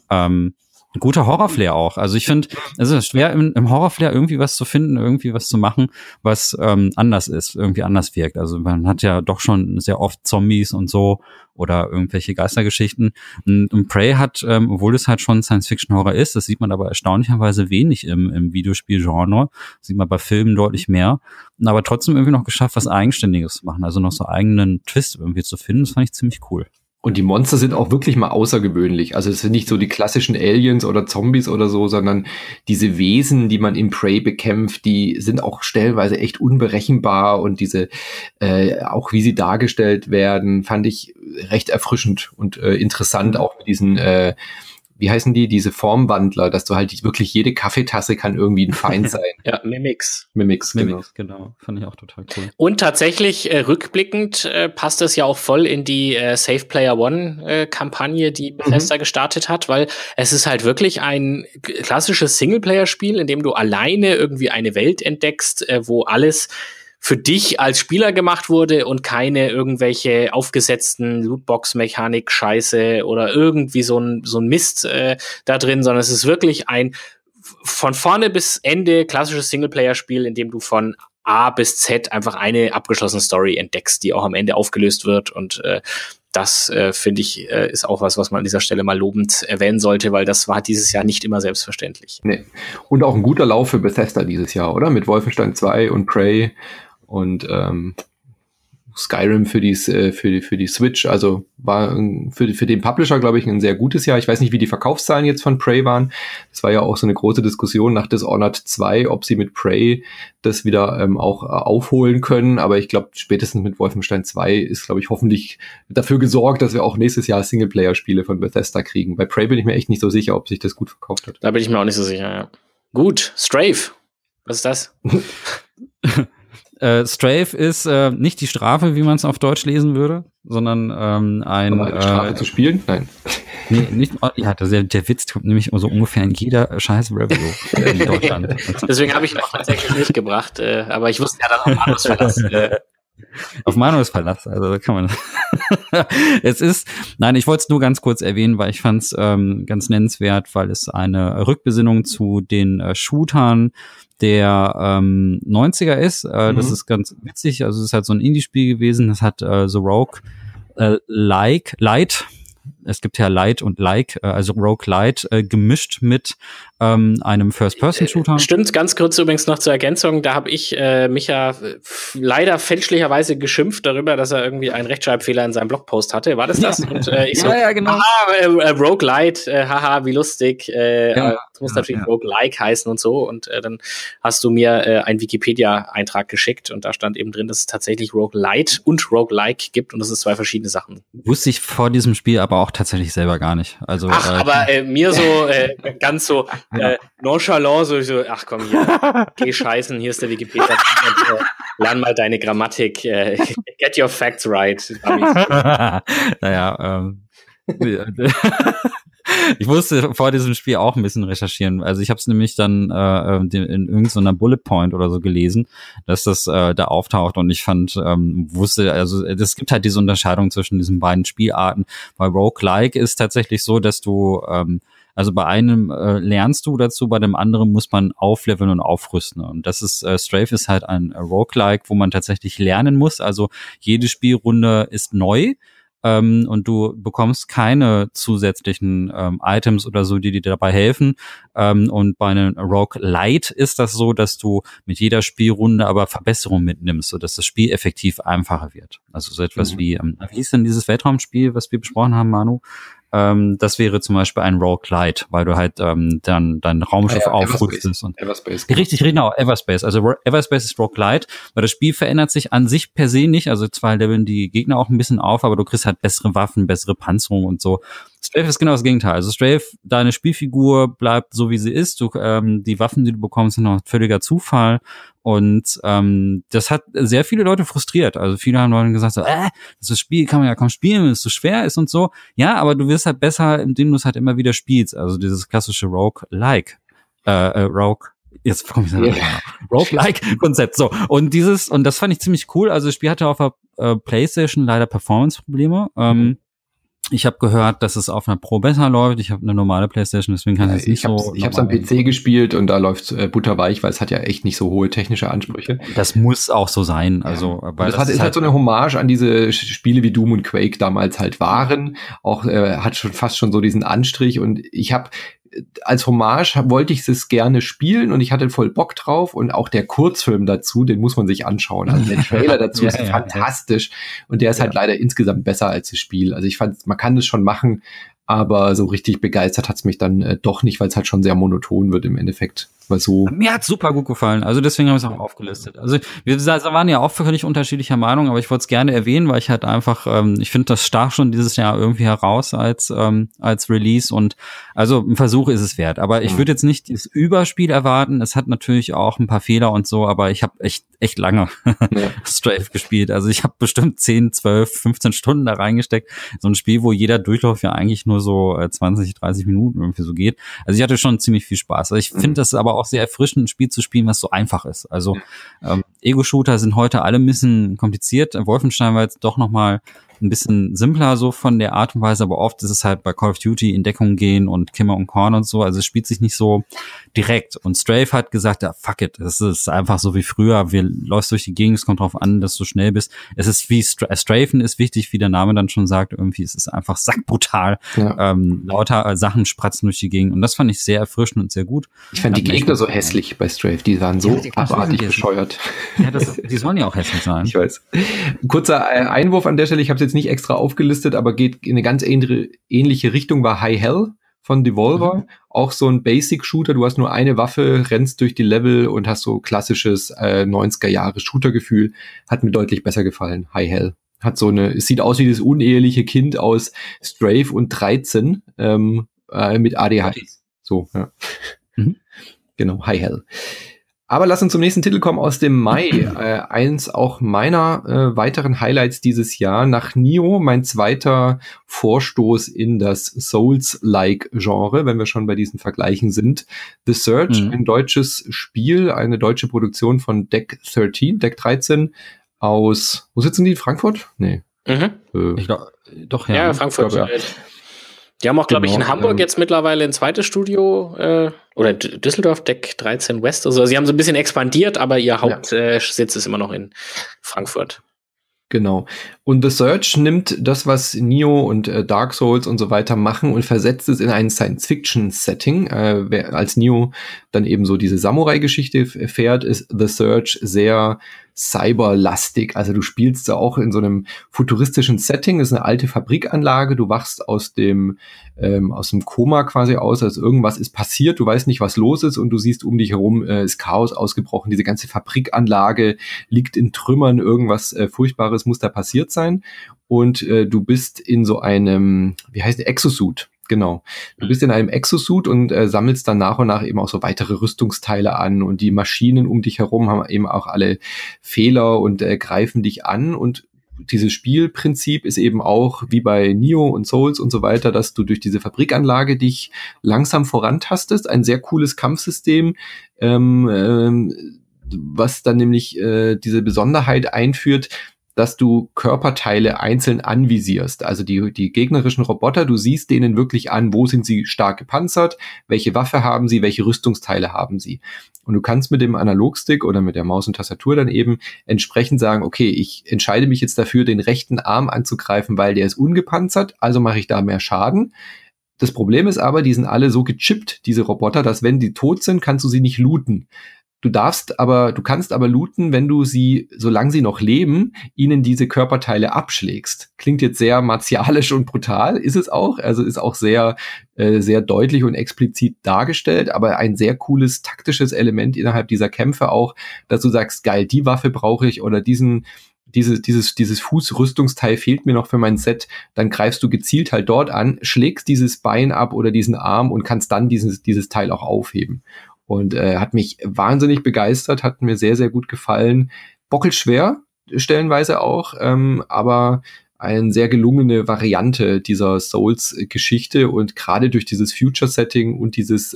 guter Horrorflair auch. Also ich finde, es ist schwer im Horrorflair irgendwie was zu finden, irgendwie was zu machen, was anders ist, irgendwie anders wirkt. Also man hat ja doch schon sehr oft Zombies und so oder irgendwelche Geistergeschichten. Und Prey hat, obwohl es halt schon Science-Fiction-Horror ist, das sieht man aber erstaunlicherweise wenig im Videospielgenre, sieht man bei Filmen deutlich mehr, aber trotzdem irgendwie noch geschafft, was Eigenständiges zu machen, also noch so eigenen Twist irgendwie zu finden, das fand ich ziemlich cool. Und die Monster sind auch wirklich mal außergewöhnlich. Also es sind nicht so die klassischen Aliens oder Zombies oder so, sondern diese Wesen, die man in Prey bekämpft, die sind auch stellenweise echt unberechenbar und diese, auch wie sie dargestellt werden, fand ich recht erfrischend und interessant, auch mit diesen, wie heißen die, diese Formwandler, dass du halt wirklich jede Kaffeetasse kann irgendwie ein Feind sein. Ja, Mimics, genau. Fand ich auch total cool. Und tatsächlich, rückblickend, passt das ja auch voll in die Save Player One Kampagne, die Bethesda gestartet hat, weil es ist halt wirklich ein klassisches Singleplayer-Spiel, in dem du alleine irgendwie eine Welt entdeckst, wo alles für dich als Spieler gemacht wurde und keine irgendwelche aufgesetzten Lootbox-Mechanik-Scheiße oder irgendwie so ein Mist da drin, sondern es ist wirklich ein von vorne bis Ende klassisches Singleplayer-Spiel, in dem du von A bis Z einfach eine abgeschlossene Story entdeckst, die auch am Ende aufgelöst wird und das, finde ich, ist auch was man an dieser Stelle mal lobend erwähnen sollte, weil das war dieses Jahr nicht immer selbstverständlich. Nee. Und auch ein guter Lauf für Bethesda dieses Jahr, oder? Mit Wolfenstein 2 und Prey und Skyrim für die Switch, also war für den Publisher, glaube ich, ein sehr gutes Jahr. Ich weiß nicht, wie die Verkaufszahlen jetzt von Prey waren. Das war ja auch so eine große Diskussion nach Dishonored 2, ob sie mit Prey das wieder auch aufholen können, aber ich glaube, spätestens mit Wolfenstein 2 ist, glaube ich, hoffentlich dafür gesorgt, dass wir auch nächstes Jahr Singleplayer-Spiele von Bethesda kriegen. Bei Prey bin ich mir echt nicht so sicher, ob sich das gut verkauft hat. Da bin ich mir auch nicht so sicher, ja. Gut, Strafe. Was ist das? Strafe ist nicht die Strafe, wie man es auf Deutsch lesen würde, sondern eine Strafe zu spielen? Nein. Nee, nicht. Ja, der Witz kommt nämlich so ungefähr in jeder scheiß Review in Deutschland. Deswegen habe ich ihn auch tatsächlich nicht gebracht, aber ich wusste ja dann auch Manus Verlass. Auf Manus Verlass, also da kann man. Ich wollte es nur ganz kurz erwähnen, weil ich fand es ganz nennenswert, weil es eine Rückbesinnung zu den Shootern der 90er ist. Das ist ganz witzig, also es ist halt so ein Indie-Spiel gewesen, das hat so Rogue Light, es gibt ja Light und Like, also Rogue Light gemischt mit einem First-Person-Shooter. Stimmt, ganz kurz übrigens noch zur Ergänzung, da habe ich mich ja leider fälschlicherweise geschimpft darüber, dass er irgendwie einen Rechtschreibfehler in seinem Blogpost hatte. War das das? Und ich so, ja, genau. Rogue Light, haha, wie lustig, das muss natürlich Rogue Like heißen und so. Und dann hast du mir einen Wikipedia-Eintrag geschickt und da stand eben drin, dass es tatsächlich Rogue Light und Rogue Like gibt und das ist zwei verschiedene Sachen. Wusste ich vor diesem Spiel aber auch tatsächlich selber gar nicht. Also, aber mir so ganz so nonchalant, so, ach komm hier, geh scheißen, hier ist der Wikipedia und lern mal deine Grammatik, get your facts right. Naja, ich musste vor diesem Spiel auch ein bisschen recherchieren. Also ich habe es nämlich dann in irgendeiner Bullet Point oder so gelesen, dass das da auftaucht und ich also es gibt halt diese Unterscheidung zwischen diesen beiden Spielarten, weil Roguelike ist tatsächlich so, dass du also bei einem lernst du dazu, bei dem anderen muss man aufleveln und aufrüsten. Und das ist, Strafe ist halt ein Roguelike, wo man tatsächlich lernen muss. Also jede Spielrunde ist neu. Und du bekommst keine zusätzlichen Items oder so, die dir dabei helfen. Und bei einem Roguelite ist das so, dass du mit jeder Spielrunde aber Verbesserungen mitnimmst, sodass das Spiel effektiv einfacher wird. Also so etwas wie hieß denn dieses Weltraumspiel, was wir besprochen haben, Manu? Das wäre zum Beispiel ein Roguelite, weil du halt dann dein Raumschiff aufrüstest. Everspace. Richtig, genau, Everspace. Also Everspace ist Roguelite, weil das Spiel verändert sich an sich per se nicht. Also zwar leveln die Gegner auch ein bisschen auf, aber du kriegst halt bessere Waffen, bessere Panzerung und so. Strafe ist genau das Gegenteil. Also Strafe, deine Spielfigur bleibt so, wie sie ist. Die Waffen, die du bekommst, sind noch völliger Zufall. Und das hat sehr viele Leute frustriert. Also viele haben Leute gesagt, so, das Spiel kann man ja kaum spielen, wenn es so schwer ist und so. Ja, aber du wirst halt besser, indem du es halt immer wieder spielst. Also dieses klassische Roguelike. Jetzt komme ich Roguelike-Konzept. So. Und das fand ich ziemlich cool. Also das Spiel hatte auf der PlayStation leider Performance-Probleme. Ich habe gehört, dass es auf einer Pro besser läuft. Ich habe eine normale PlayStation, deswegen kann ich es nicht so. Ich habe es am PC gespielt und da läuft butterweich, weil es hat ja echt nicht so hohe technische Ansprüche. Das muss auch so sein. Also, weil das ist halt so eine Hommage an diese Spiele wie Doom und Quake damals halt waren. Auch hat schon fast schon so diesen Anstrich und ich habe als Hommage wollte ich es gerne spielen und ich hatte voll Bock drauf und auch der Kurzfilm dazu, den muss man sich anschauen. Also der Trailer dazu ist fantastisch und der ist halt leider insgesamt besser als das Spiel. Also ich fand, man kann das schon machen, aber so richtig begeistert hat's mich dann doch nicht, weil es halt schon sehr monoton wird im Endeffekt. So. Mir hat's super gut gefallen, also deswegen habe ich es auch aufgelistet. Also wir waren ja auch völlig unterschiedlicher Meinung, aber ich wollte es gerne erwähnen, weil ich halt einfach, ich finde, das stach schon dieses Jahr irgendwie heraus als Release und also ein Versuch ist es wert. Aber ich würde jetzt nicht das Überspiel erwarten. Es hat natürlich auch ein paar Fehler und so, aber ich habe echt lange Strafe gespielt. Also ich habe bestimmt 10, 12, 15 Stunden da reingesteckt. So ein Spiel, wo jeder Durchlauf ja eigentlich nur so 20, 30 Minuten irgendwie so geht. Also ich hatte schon ziemlich viel Spaß. Also ich finde das aber auch sehr erfrischend, ein Spiel zu spielen, was so einfach ist. Also Ego-Shooter sind heute alle ein bisschen kompliziert. Wolfenstein war jetzt doch nochmal ein bisschen simpler so von der Art und Weise, aber oft ist es halt bei Call of Duty in Deckung gehen und Kimmer und Korn und so, also es spielt sich nicht so direkt. Und Strafe hat gesagt, ja, fuck it, das ist einfach so wie früher, läufst durch die Gegend, es kommt drauf an, dass du schnell bist. Es ist wie Strafen ist wichtig, wie der Name dann schon sagt, irgendwie es ist einfach sackbrutal. Ja. Lauter Sachen spratzen durch die Gegend und das fand ich sehr erfrischend und sehr gut. Ich fand die Gegner so hässlich bei Strafe, die waren so abartig bescheuert. Ja, die sollen ja auch hässlich sein. Ich weiß. Kurzer Einwurf an der Stelle, ich habe es jetzt nicht extra aufgelistet, aber geht in eine ganz ähnliche Richtung, war High Hell von Devolver. Auch so ein Basic-Shooter, du hast nur eine Waffe, rennst durch die Level und hast so klassisches 90er-Jahre-Shooter-Gefühl. Hat mir deutlich besser gefallen, High Hell. Es sieht aus wie das uneheliche Kind aus Strafe und 13 mit ADHD. So, ja. Genau, High Hell. Aber lass uns zum nächsten Titel kommen aus dem Mai. Eins auch meiner weiteren Highlights dieses Jahr. Nach Nioh mein zweiter Vorstoß in das Souls-like-Genre, wenn wir schon bei diesen Vergleichen sind. The Search, ein deutsches Spiel, eine deutsche Produktion von Deck 13 aus, wo sitzen die? Frankfurt? Nee. Ich glaub, doch, ja. Ja, Frankfurt. Ja. Die haben auch, glaube ich, in Hamburg jetzt mittlerweile ein zweites Studio, oder Düsseldorf, Deck 13 West. Also sie haben so ein bisschen expandiert, aber ihr Hauptsitz ist immer noch in Frankfurt. Genau. Und The Search nimmt das, was Nioh und Dark Souls und so weiter machen und versetzt es in ein Science-Fiction-Setting. Als Nioh dann eben so diese Samurai-Geschichte fährt, ist The Search sehr cyberlastig. Also du spielst da auch in so einem futuristischen Setting. Das ist eine alte Fabrikanlage. Du wachst aus dem Koma quasi aus. Also irgendwas ist passiert. Du weißt nicht, was los ist und du siehst um dich herum ist Chaos ausgebrochen. Diese ganze Fabrikanlage liegt in Trümmern. Irgendwas Furchtbares muss da passiert sein. Und du bist in so einem, Exosuit. Genau. Du bist in einem Exosuit und sammelst dann nach und nach eben auch so weitere Rüstungsteile an und die Maschinen um dich herum haben eben auch alle Fehler und greifen dich an und dieses Spielprinzip ist eben auch wie bei Nioh und Souls und so weiter, dass du durch diese Fabrikanlage dich langsam vorantastest. Ein sehr cooles Kampfsystem, was dann nämlich diese Besonderheit einführt, dass du Körperteile einzeln anvisierst. Also die gegnerischen Roboter, du siehst denen wirklich an, wo sind sie stark gepanzert, welche Waffe haben sie, welche Rüstungsteile haben sie. Und du kannst mit dem Analogstick oder mit der Maus und Tastatur dann eben entsprechend sagen, okay, ich entscheide mich jetzt dafür, den rechten Arm anzugreifen, weil der ist ungepanzert, also mache ich da mehr Schaden. Das Problem ist aber, die sind alle so gechippt, diese Roboter, dass wenn die tot sind, kannst du sie nicht looten. Du kannst aber looten, wenn du sie, solange sie noch leben, ihnen diese Körperteile abschlägst. Klingt jetzt sehr martialisch und brutal, ist es auch. Also ist auch sehr, sehr deutlich und explizit dargestellt, aber ein sehr cooles taktisches Element innerhalb dieser Kämpfe auch, dass du sagst, geil, die Waffe brauche ich oder dieses Fußrüstungsteil fehlt mir noch für mein Set, dann greifst du gezielt halt dort an, schlägst dieses Bein ab oder diesen Arm und kannst dann dieses Teil auch aufheben. Und hat mich wahnsinnig begeistert, hat mir sehr, sehr gut gefallen. Bockelschwer, stellenweise auch, aber eine sehr gelungene Variante dieser Souls-Geschichte. Und gerade durch dieses Future-Setting und dieses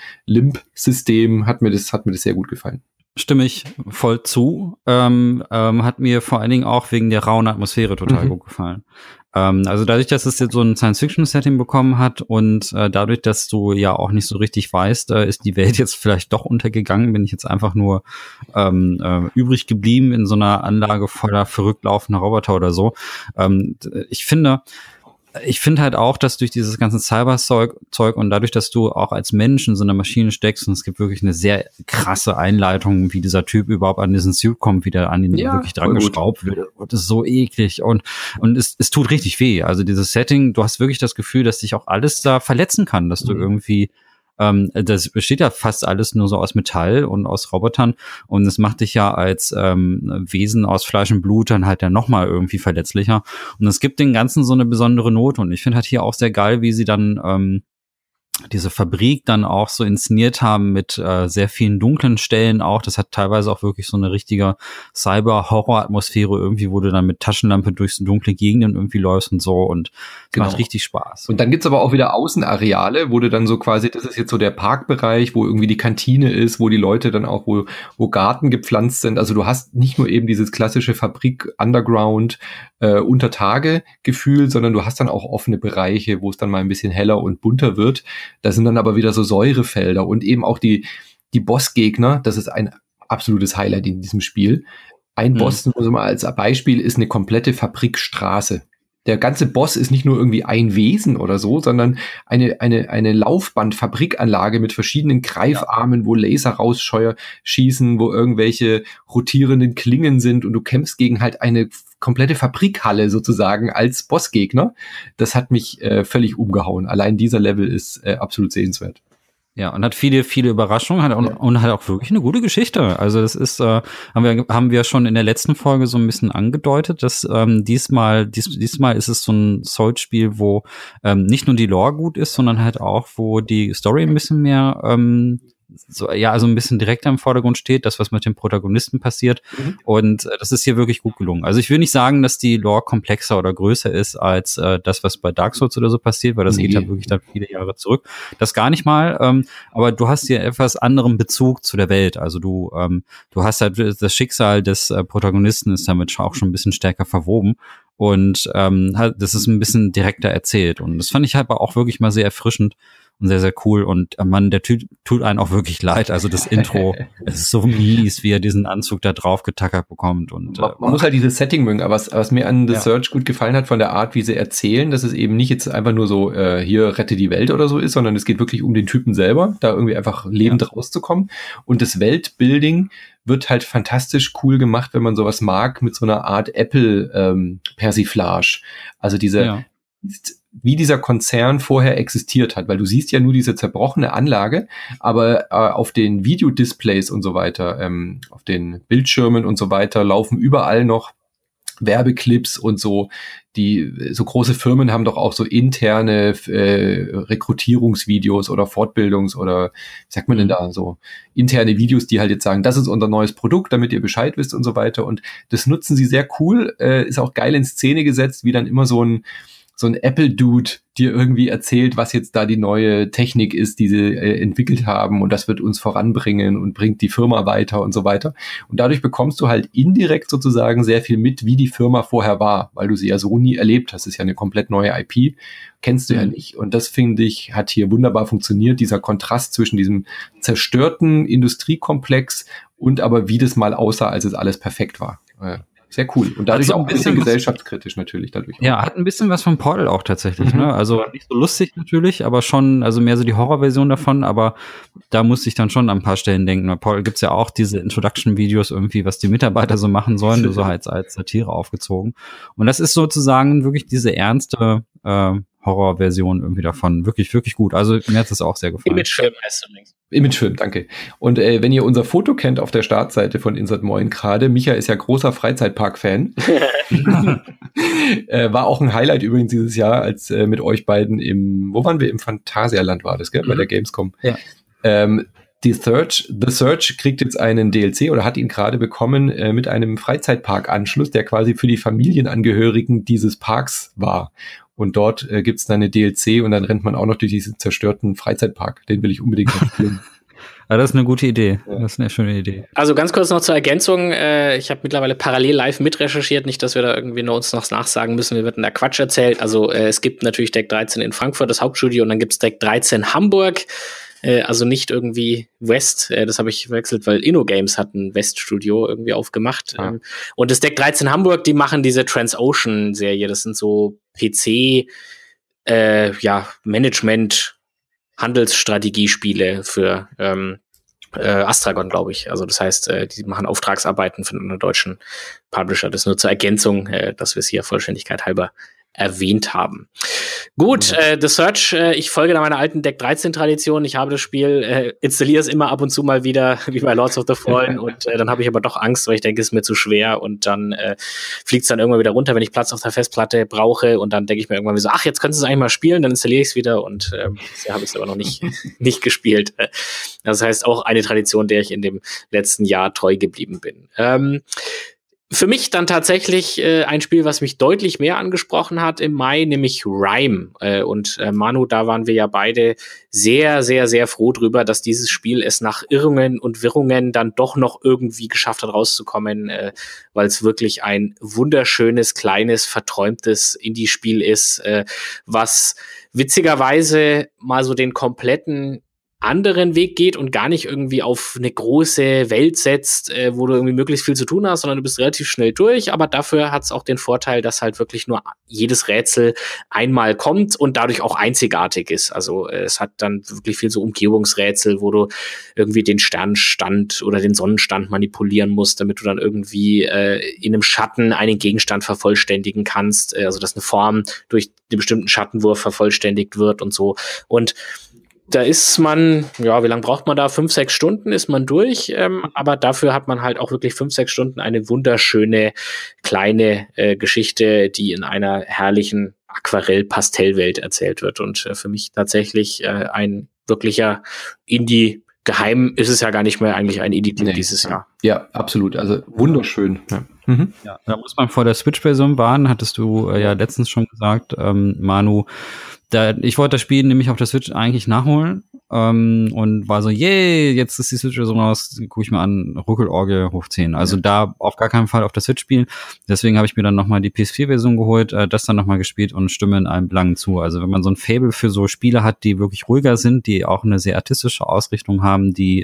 Limp-System hat mir das sehr gut gefallen. Stimme ich voll zu. Hat mir vor allen Dingen auch wegen der rauen Atmosphäre total gut gefallen. Also dadurch, dass es jetzt so ein Science-Fiction-Setting bekommen hat und dadurch, dass du ja auch nicht so richtig weißt, ist die Welt jetzt vielleicht doch untergegangen, bin ich jetzt einfach nur übrig geblieben in so einer Anlage voller verrückt laufender Roboter oder so. Ich finde halt auch, dass durch dieses ganze Cyberzeug und dadurch, dass du auch als Mensch in so einer Maschine steckst und es gibt wirklich eine sehr krasse Einleitung, wie dieser Typ überhaupt an diesen Suit kommt, wie der an ihn wirklich dran geschraubt wird. Und das ist so eklig und es tut richtig weh. Also dieses Setting, du hast wirklich das Gefühl, dass dich auch alles da verletzen kann, dass du irgendwie das besteht ja fast alles nur so aus Metall und aus Robotern und es macht dich ja als Wesen aus Fleisch und Blut dann halt ja nochmal irgendwie verletzlicher und es gibt den Ganzen so eine besondere Note und ich finde halt hier auch sehr geil, wie sie dann diese Fabrik dann auch so inszeniert haben mit sehr vielen dunklen Stellen auch. Das hat teilweise auch wirklich so eine richtige Cyber-Horror-Atmosphäre irgendwie, wo du dann mit Taschenlampe durch so dunkle Gegenden irgendwie läufst und so und macht richtig Spaß. Und dann gibt's aber auch wieder Außenareale, wo du dann so quasi, das ist jetzt so der Parkbereich, wo irgendwie die Kantine ist, wo die Leute dann auch, wo Garten gepflanzt sind. Also du hast nicht nur eben dieses klassische Fabrik-Underground Unter-Tage-Gefühl, sondern du hast dann auch offene Bereiche, wo es dann mal ein bisschen heller und bunter wird. Da sind dann aber wieder so Säurefelder und eben auch die Bossgegner. Das ist ein absolutes Highlight in diesem Spiel. Ein Boss, also mal als Beispiel, ist eine komplette Fabrikstraße. der ganze Boss ist nicht nur irgendwie ein Wesen oder so, sondern eine Laufbandfabrikanlage mit verschiedenen Greifarmen, wo Laser rausschießen, wo irgendwelche rotierenden Klingen sind und du kämpfst gegen halt eine komplette Fabrikhalle sozusagen als Bossgegner. Das hat mich völlig umgehauen. Allein dieser Level ist absolut sehenswert. Ja, und hat viele Überraschungen, und hat auch wirklich eine gute Geschichte. Also das ist, haben wir schon in der letzten Folge so ein bisschen angedeutet, dass diesmal ist es so ein Souls-Spiel, wo nicht nur die Lore gut ist, sondern halt auch, wo die Story ein bisschen mehr also ein bisschen direkter im Vordergrund steht, das, was mit dem Protagonisten passiert. Und das ist hier wirklich gut gelungen. Also ich will nicht sagen, dass die Lore komplexer oder größer ist als das, was bei Dark Souls oder so passiert, weil das geht ja wirklich dann viele Jahre zurück. Das gar nicht mal, aber du hast hier etwas anderen Bezug zu der Welt. Also du hast halt das Schicksal des Protagonisten ist damit auch schon ein bisschen stärker verwoben. Und das ist ein bisschen direkter erzählt. Und das fand ich halt auch wirklich mal sehr erfrischend und sehr, sehr cool. Und der Typ tut einen auch wirklich leid. Also das Intro ist so mies, wie er diesen Anzug da drauf getackert bekommt. Und man muss halt dieses Setting mögen. Aber was mir an The Search gut gefallen hat, von der Art, wie sie erzählen, dass es eben nicht jetzt einfach nur so, hier rette die Welt oder so ist, sondern es geht wirklich um den Typen selber, da irgendwie einfach lebend rauszukommen. Und das Weltbuilding wird halt fantastisch cool gemacht, wenn man sowas mag, mit so einer Art Apple-Persiflage. Also wie dieser Konzern vorher existiert hat, weil du siehst ja nur diese zerbrochene Anlage, aber auf den Videodisplays und so weiter, auf den Bildschirmen und so weiter laufen überall noch Werbeclips und so. So große Firmen haben doch auch so interne Rekrutierungsvideos oder Fortbildungs- oder, wie sagt man denn da, so interne Videos, die halt jetzt sagen, das ist unser neues Produkt, damit ihr Bescheid wisst und so weiter. Und das nutzen sie sehr cool, ist auch geil in Szene gesetzt, wie dann immer so ein Apple-Dude dir irgendwie erzählt, was jetzt da die neue Technik ist, die sie entwickelt haben und das wird uns voranbringen und bringt die Firma weiter und so weiter. Und dadurch bekommst du halt indirekt sozusagen sehr viel mit, wie die Firma vorher war, weil du sie ja so nie erlebt hast. Das ist ja eine komplett neue IP, kennst du ja nicht. Und das, finde ich, hat hier wunderbar funktioniert, dieser Kontrast zwischen diesem zerstörten Industriekomplex und aber wie das mal aussah, als es alles perfekt war. Sehr cool. Und dadurch auch ein bisschen gesellschaftskritisch natürlich dadurch. Ja, hat ein bisschen was von Portal auch tatsächlich, ne? Also nicht so lustig natürlich, aber schon, also mehr so die Horrorversion davon, aber da musste ich dann schon an ein paar Stellen denken. Bei Portal gibt's ja auch diese Introduction-Videos irgendwie, was die Mitarbeiter so machen sollen, so halt als Satire aufgezogen. Und das ist sozusagen wirklich diese ernste Horrorversion irgendwie davon. Wirklich, wirklich gut. Also mir hat das auch sehr gefallen. Imagefilm heißt es übrigens. Imagefilm, danke. Und wenn ihr unser Foto kennt auf der Startseite von Insert Moin gerade, Micha ist ja großer Freizeitpark-Fan. War auch ein Highlight übrigens dieses Jahr, als mit euch beiden wo waren wir? Im Phantasialand war das, gell? Bei der Gamescom. Ja. The Search kriegt jetzt einen DLC oder hat ihn gerade bekommen mit einem Freizeitpark-Anschluss, der quasi für die Familienangehörigen dieses Parks war. Und dort gibt's dann eine DLC und dann rennt man auch noch durch diesen zerstörten Freizeitpark. Den will ich unbedingt noch spielen. Ja, das ist eine gute Idee. Das ist eine schöne Idee. Also ganz kurz noch zur Ergänzung. Ich habe mittlerweile parallel live mitrecherchiert. Nicht, dass wir da irgendwie nur uns noch nachsagen müssen, wir werden da Quatsch erzählt. Also es gibt natürlich Deck 13 in Frankfurt, das Hauptstudio, und dann gibt's Deck 13 Hamburg. Also nicht irgendwie West, das habe ich verwechselt, weil InnoGames hat ein West-Studio irgendwie aufgemacht. Ah. Und das Deck 13 Hamburg, die machen diese Transocean-Serie. Das sind so PC, Management, Handelsstrategiespiele für Astragon, glaube ich. Also das heißt, die machen Auftragsarbeiten für einen deutschen Publisher. Das nur zur Ergänzung, dass wir es hier Vollständigkeit halber erwähnt haben. Gut, The Search, ich folge da meiner alten Deck 13-Tradition. Ich habe das Spiel, installiere es immer ab und zu mal wieder, wie bei Lords of the Fallen, und dann habe ich aber doch Angst, weil ich denke, es ist mir zu schwer, und dann fliegt es dann irgendwann wieder runter, wenn ich Platz auf der Festplatte brauche, und dann denke ich mir irgendwann so, ach, jetzt könntest du es eigentlich mal spielen, dann installiere ich es wieder, und bisher habe ich es aber noch nicht gespielt. Das heißt, auch eine Tradition, der ich in dem letzten Jahr treu geblieben bin. Für mich dann tatsächlich ein Spiel, was mich deutlich mehr angesprochen hat im Mai, nämlich Rime. Und Manu, da waren wir ja beide sehr, sehr, sehr froh drüber, dass dieses Spiel es nach Irrungen und Wirrungen dann doch noch irgendwie geschafft hat, rauszukommen, weil es wirklich ein wunderschönes, kleines, verträumtes Indie-Spiel ist, was witzigerweise mal so den kompletten anderen Weg geht und gar nicht irgendwie auf eine große Welt setzt, wo du irgendwie möglichst viel zu tun hast, sondern du bist relativ schnell durch, aber dafür hat es auch den Vorteil, dass halt wirklich nur jedes Rätsel einmal kommt und dadurch auch einzigartig ist. Also es hat dann wirklich viel so Umgebungsrätsel, wo du irgendwie den Sternstand oder den Sonnenstand manipulieren musst, damit du dann irgendwie in einem Schatten einen Gegenstand vervollständigen kannst, also dass eine Form durch einen bestimmten Schattenwurf vervollständigt wird und so. Und da ist man, ja, wie lange braucht man da? 5-6 Stunden ist man durch, aber dafür hat man halt auch wirklich 5-6 Stunden eine wunderschöne kleine Geschichte, die in einer herrlichen Aquarell-Pastellwelt erzählt wird und für mich tatsächlich ein wirklicher Indie-Geheim ist es ja gar nicht mehr eigentlich ein Indie-Tipp dieses Jahr. Ja, absolut, also wunderschön. Ja. Ja, da muss man vor der Switch-Version warnen, hattest du ja letztens schon gesagt, Manu. Ich wollte das Spiel nämlich auf der Switch eigentlich nachholen und war so, jetzt ist die Switch-Version raus, gucke ich mir an, Ruckelorgel hoch 10. Also da auf gar keinen Fall auf der Switch spielen. Deswegen habe ich mir dann nochmal die PS4-Version geholt, das dann nochmal gespielt und stimme in einem Blanken zu. Also wenn man so ein Faible für so Spiele hat, die wirklich ruhiger sind, die auch eine sehr artistische Ausrichtung haben, die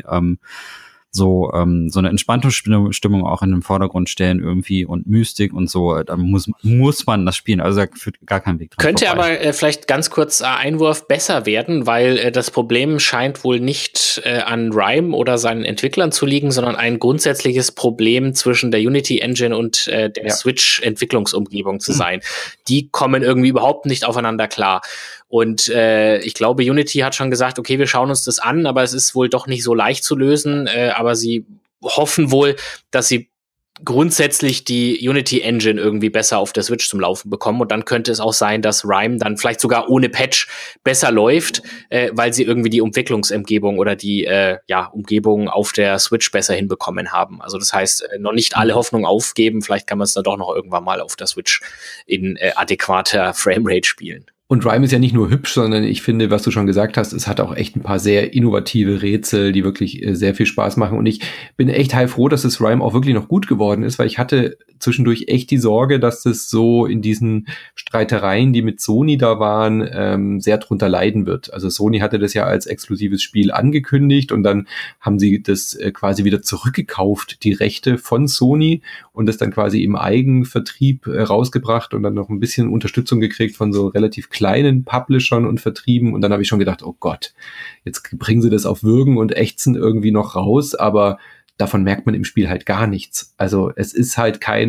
so eine entspannte Stimmung auch in den Vordergrund stellen irgendwie und Mystik und so, dann muss man das spielen, also da führt gar kein Weg dran Könnte vorbei. aber vielleicht ganz kurz Einwurf besser werden, weil das Problem scheint wohl nicht an Rime oder seinen Entwicklern zu liegen, sondern ein grundsätzliches Problem zwischen der Unity Engine und der Switch Entwicklungsumgebung zu sein. Die kommen irgendwie überhaupt nicht aufeinander klar. Und ich glaube, Unity hat schon gesagt, okay, wir schauen uns das an, aber es ist wohl doch nicht so leicht zu lösen. Aber sie hoffen wohl, dass sie grundsätzlich die Unity Engine irgendwie besser auf der Switch zum Laufen bekommen. Und dann könnte es auch sein, dass Rime dann vielleicht sogar ohne Patch besser läuft, weil sie irgendwie die Entwicklungsumgebung oder die Umgebung auf der Switch besser hinbekommen haben. Also das heißt, noch nicht alle Hoffnung aufgeben. Vielleicht kann man es dann doch noch irgendwann mal auf der Switch in adäquater Framerate spielen. Und Rime ist ja nicht nur hübsch, sondern ich finde, was du schon gesagt hast, es hat auch echt ein paar sehr innovative Rätsel, die wirklich sehr viel Spaß machen. Und ich bin echt heilfroh, dass das Rime auch wirklich noch gut geworden ist, weil ich hatte zwischendurch echt die Sorge, dass das so in diesen Streitereien, die mit Sony da waren, sehr drunter leiden wird. Also Sony hatte das ja als exklusives Spiel angekündigt und dann haben sie das quasi wieder zurückgekauft, die Rechte von Sony, und das dann quasi im Eigenvertrieb rausgebracht und dann noch ein bisschen Unterstützung gekriegt von so relativ kleinen Publishern und Vertrieben. Und dann habe ich schon gedacht, oh Gott, jetzt bringen sie das auf Würgen und Ächzen irgendwie noch raus, aber davon merkt man im Spiel halt gar nichts. Also es ist halt kein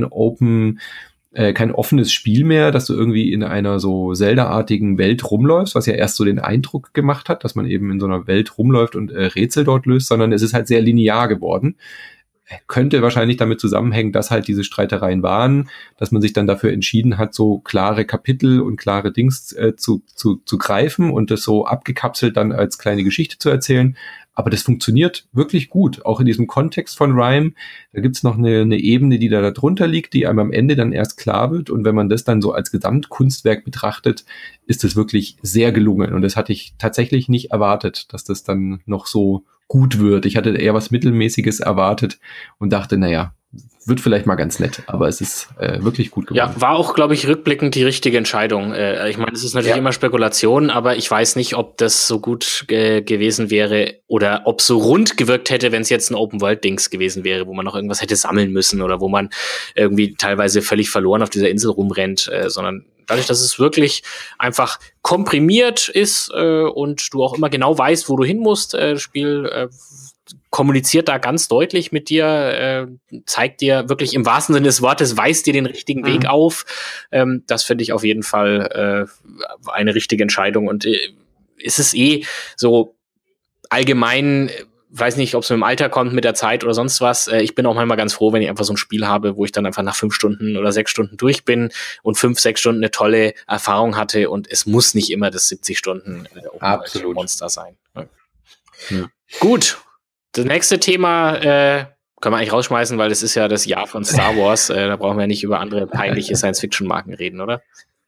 offenes Spiel mehr, dass du irgendwie in einer so Zelda-artigen Welt rumläufst, was ja erst so den Eindruck gemacht hat, dass man eben in so einer Welt rumläuft und Rätsel dort löst, sondern es ist halt sehr linear geworden. Könnte wahrscheinlich damit zusammenhängen, dass halt diese Streitereien waren, dass man sich dann dafür entschieden hat, so klare Kapitel und klare Dings zu greifen und das so abgekapselt dann als kleine Geschichte zu erzählen. Aber das funktioniert wirklich gut, auch in diesem Kontext von Rime. Da gibt's noch eine Ebene, die da drunter liegt, die einem am Ende dann erst klar wird. Und wenn man das dann so als Gesamtkunstwerk betrachtet, ist es wirklich sehr gelungen. Und das hatte ich tatsächlich nicht erwartet, dass das dann noch so gut wird. Ich hatte eher was Mittelmäßiges erwartet und dachte, naja, wird vielleicht mal ganz nett, aber es ist wirklich gut geworden. Ja, war auch, glaube ich, rückblickend die richtige Entscheidung. Ich meine, es ist natürlich immer Spekulation, aber ich weiß nicht, ob das so gut gewesen wäre oder ob so rund gewirkt hätte, wenn es jetzt ein Open-World-Dings gewesen wäre, wo man noch irgendwas hätte sammeln müssen oder wo man irgendwie teilweise völlig verloren auf dieser Insel rumrennt, sondern dadurch, dass es wirklich einfach komprimiert ist und du auch immer genau weißt, wo du hin musst, das Spiel kommuniziert da ganz deutlich mit dir, zeigt dir wirklich im wahrsten Sinne des Wortes, weist dir den richtigen Weg auf. Das finde ich auf jeden Fall eine richtige Entscheidung. Und ist es so allgemein, weiß nicht, ob es mit dem Alter kommt, mit der Zeit oder sonst was. Ich bin auch manchmal ganz froh, wenn ich einfach so ein Spiel habe, wo ich dann einfach nach 5 Stunden oder 6 Stunden durch bin und 5-6 Stunden eine tolle Erfahrung hatte. Und es muss nicht immer das 70 Stunden Monster sein. Ja. Gut. Das nächste Thema können wir eigentlich rausschmeißen, weil das ist ja das Jahr von Star Wars. Da brauchen wir nicht über andere peinliche Science-Fiction-Marken reden, oder?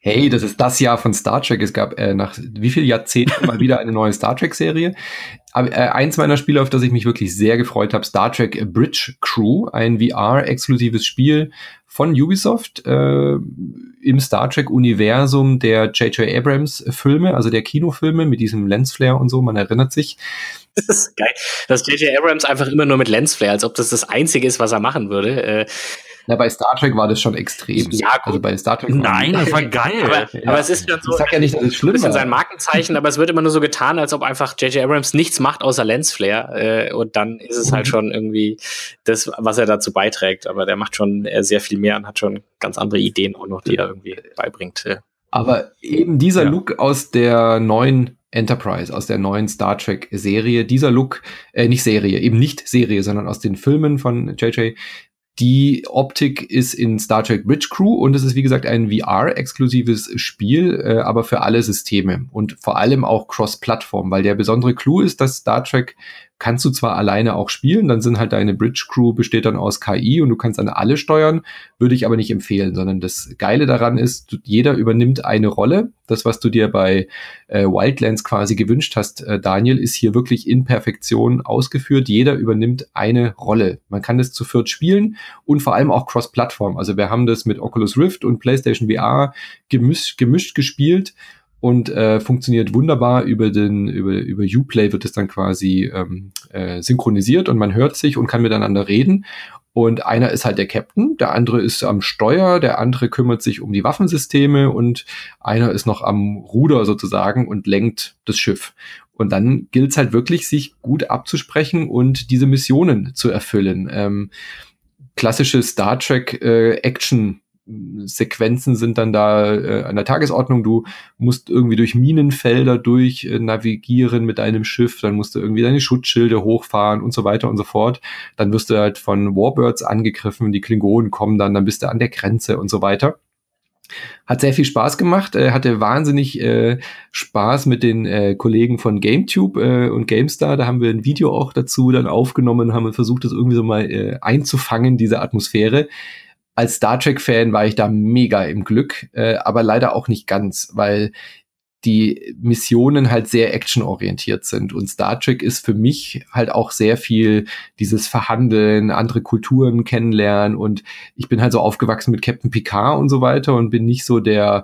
Hey, das ist das Jahr von Star Trek. Es gab nach wie vielen Jahrzehnten mal wieder eine neue Star Trek-Serie. Aber eins meiner Spiele, auf das ich mich wirklich sehr gefreut habe, Star Trek Bridge Crew, ein VR-exklusives Spiel von Ubisoft im Star Trek-Universum der J.J. Abrams-Filme, also der Kinofilme mit diesem Lensflare und so, man erinnert sich. Das ist geil, dass J.J. Abrams einfach immer nur mit Lensflare, als ob das Einzige ist, was er machen würde. Na, bei Star Trek war das schon extrem. Ja, gut. Also bei Star Trek. Nein, das war geil. Aber es ist ja so. Ich sag ja nicht, dass es schlimm ist war. sein Markenzeichen, aber es wird immer nur so getan, als ob einfach J.J. Abrams nichts macht außer Lensflare. Und dann ist es halt schon irgendwie das, was er dazu beiträgt. Aber der macht schon sehr viel mehr und hat schon ganz andere Ideen auch noch, die er irgendwie beibringt. Aber eben dieser Look aus der neuen Enterprise, aus der neuen Star Trek Serie, dieser Look, nicht Serie, sondern aus den Filmen von J.J., die Optik ist in Star Trek Bridge Crew und es ist, wie gesagt, ein VR-exklusives Spiel, aber für alle Systeme und vor allem auch Cross-Plattform, weil der besondere Clou ist, dass Star Trek kannst du zwar alleine auch spielen, dann sind halt deine Bridge Crew besteht dann aus KI und du kannst dann alle steuern, würde ich aber nicht empfehlen, sondern das Geile daran ist, jeder übernimmt eine Rolle. Das, was du dir bei Wildlands quasi gewünscht hast, Daniel, ist hier wirklich in Perfektion ausgeführt. Jeder übernimmt eine Rolle. Man kann das zu viert spielen und vor allem auch Cross-Plattform. Also wir haben das mit Oculus Rift und PlayStation VR gemischt gespielt. Und funktioniert wunderbar über Uplay wird es dann quasi synchronisiert und man hört sich und kann miteinander reden. Und einer ist halt der Captain, der andere ist am Steuer, der andere kümmert sich um die Waffensysteme und einer ist noch am Ruder sozusagen und lenkt das Schiff. Und dann gilt es halt wirklich, sich gut abzusprechen und diese Missionen zu erfüllen. Klassische Star Trek Action Sequenzen sind dann da an der Tagesordnung. Du musst irgendwie durch Minenfelder navigieren mit deinem Schiff, dann musst du irgendwie deine Schutzschilde hochfahren und so weiter und so fort. Dann wirst du halt von Warbirds angegriffen, die Klingonen kommen dann bist du an der Grenze und so weiter. Hat sehr viel Spaß gemacht, hatte wahnsinnig Spaß mit den Kollegen von GameTube und GameStar. Da haben wir ein Video auch dazu dann aufgenommen, haben versucht, das irgendwie so mal einzufangen, diese Atmosphäre. Als Star Trek-Fan war ich da mega im Glück, aber leider auch nicht ganz, weil die Missionen halt sehr actionorientiert sind. Und Star Trek ist für mich halt auch sehr viel dieses Verhandeln, andere Kulturen kennenlernen. Und ich bin halt so aufgewachsen mit Captain Picard und so weiter und bin nicht so der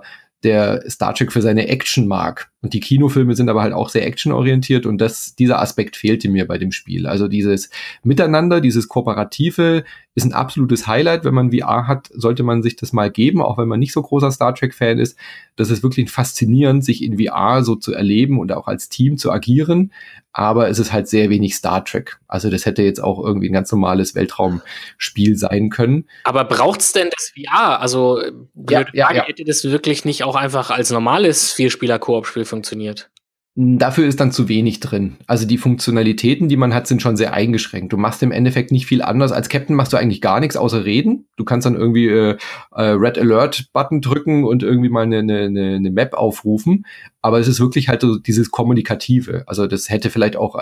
Star Trek für seine Action mag. Und die Kinofilme sind aber halt auch sehr actionorientiert und dieser Aspekt fehlte mir bei dem Spiel. Also dieses Miteinander, dieses Kooperative ist ein absolutes Highlight. Wenn man VR hat, sollte man sich das mal geben, auch wenn man nicht so großer Star Trek-Fan ist. Das ist wirklich faszinierend, sich in VR so zu erleben und auch als Team zu agieren. Aber es ist halt sehr wenig Star Trek. Also das hätte jetzt auch irgendwie ein ganz normales Weltraumspiel sein können. Aber braucht's denn das VR? Also hätte das wirklich nicht auch einfach als normales Vierspieler-Koop-Spiel funktioniert? Dafür ist dann zu wenig drin. Also die Funktionalitäten, die man hat, sind schon sehr eingeschränkt. Du machst im Endeffekt nicht viel anders. Als Captain machst du eigentlich gar nichts außer reden. Du kannst dann irgendwie Red Alert Button drücken und irgendwie mal eine Map aufrufen. Aber es ist wirklich halt so dieses Kommunikative. Also das hätte vielleicht auch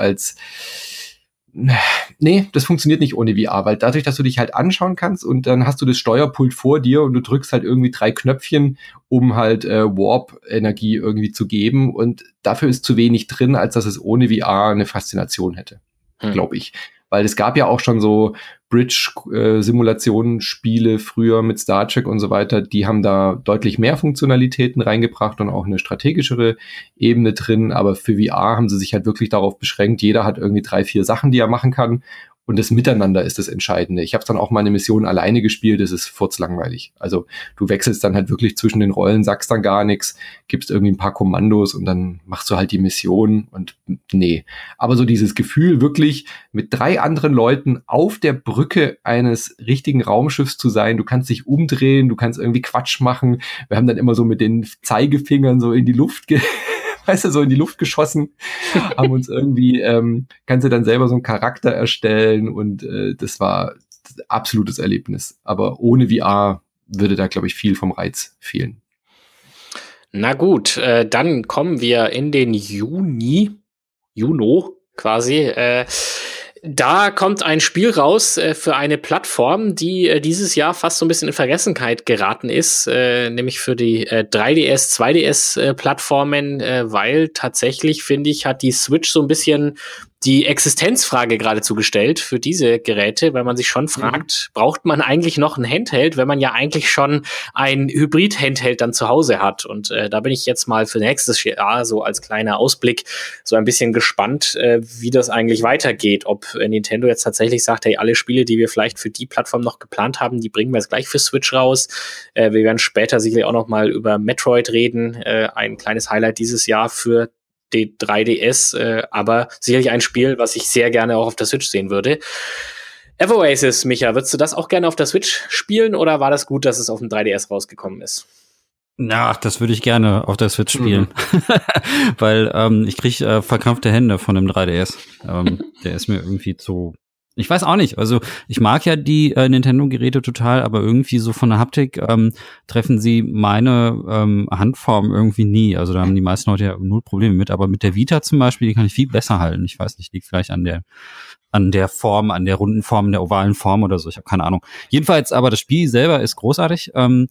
Nee, das funktioniert nicht ohne VR, weil dadurch, dass du dich halt anschauen kannst und dann hast du das Steuerpult vor dir und du drückst halt irgendwie 3 Knöpfchen, um halt Warp-Energie irgendwie zu geben und dafür ist zu wenig drin, als dass es ohne VR eine Faszination hätte, glaube ich. Weil es gab ja auch schon so Bridge-Simulationsspiele früher mit Star Trek und so weiter, die haben da deutlich mehr Funktionalitäten reingebracht und auch eine strategischere Ebene drin, aber für VR haben sie sich halt wirklich darauf beschränkt, jeder hat irgendwie 3, 4 Sachen, die er machen kann und das Miteinander ist das Entscheidende. Ich habe dann auch mal eine Mission alleine gespielt, das ist furzlangweilig. Also du wechselst dann halt wirklich zwischen den Rollen, sagst dann gar nichts, gibst irgendwie ein paar Kommandos und dann machst du halt die Mission und nee. Aber so dieses Gefühl wirklich mit 3 anderen Leuten auf der Brücke eines richtigen Raumschiffs zu sein, du kannst dich umdrehen, du kannst irgendwie Quatsch machen. Wir haben dann immer so mit den Zeigefingern so in die Luft so in die Luft geschossen, haben uns irgendwie, kannst du dann selber so einen Charakter erstellen und das war ein absolutes Erlebnis. Aber ohne VR würde da, glaube ich, viel vom Reiz fehlen. Na gut, dann kommen wir in den Juno quasi. Da kommt ein Spiel raus für eine Plattform, die dieses Jahr fast so ein bisschen in Vergessenheit geraten ist, nämlich für die 3DS, 2DS-Plattformen, weil tatsächlich, finde ich, hat die Switch so ein bisschen die Existenzfrage geradezu gestellt für diese Geräte, weil man sich schon fragt, braucht man eigentlich noch ein Handheld, wenn man ja eigentlich schon ein Hybrid-Handheld dann zu Hause hat? Und da bin ich jetzt mal für nächstes Jahr so als kleiner Ausblick so ein bisschen gespannt, wie das eigentlich weitergeht. Ob Nintendo jetzt tatsächlich sagt, hey, alle Spiele, die wir vielleicht für die Plattform noch geplant haben, die bringen wir jetzt gleich für Switch raus. Wir werden später sicherlich auch noch mal über Metroid reden, ein kleines Highlight dieses Jahr für die 3DS, aber sicherlich ein Spiel, was ich sehr gerne auch auf der Switch sehen würde. Ever Oasis, Micha, würdest du das auch gerne auf der Switch spielen oder war das gut, dass es auf dem 3DS rausgekommen ist? Na, das würde ich gerne auf der Switch spielen, weil ich kriege verkrampfte Hände von dem 3DS. Der ist mir irgendwie zu... Ich weiß auch nicht, also ich mag ja die Nintendo-Geräte total, aber irgendwie so von der Haptik treffen sie meine Handform irgendwie nie. Also da haben die meisten Leute ja null Probleme mit, aber mit der Vita zum Beispiel, die kann ich viel besser halten. Ich weiß nicht, liegt vielleicht an der Form, an der runden Form, der ovalen Form oder so, ich habe keine Ahnung. Jedenfalls, aber das Spiel selber ist großartig.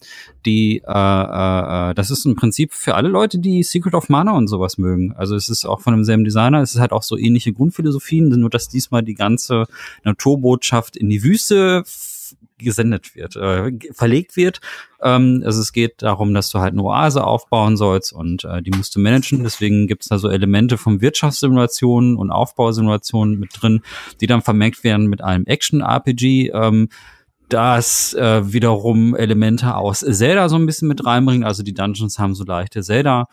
Das ist im Prinzip für alle Leute, die Secret of Mana und sowas mögen. Also es ist auch von demselben Designer, es ist halt auch so ähnliche Grundphilosophien, nur dass diesmal die ganze Naturbotschaft in die Wüste gesendet wird, verlegt wird. Also es geht darum, dass du halt eine Oase aufbauen sollst und die musst du managen. Deswegen gibt's da so Elemente von Wirtschaftssimulationen und Aufbausimulationen mit drin, die dann vermengt werden mit einem Action-RPG, das wiederum Elemente aus Zelda so ein bisschen mit reinbringt. Also die Dungeons haben so leichte Zelda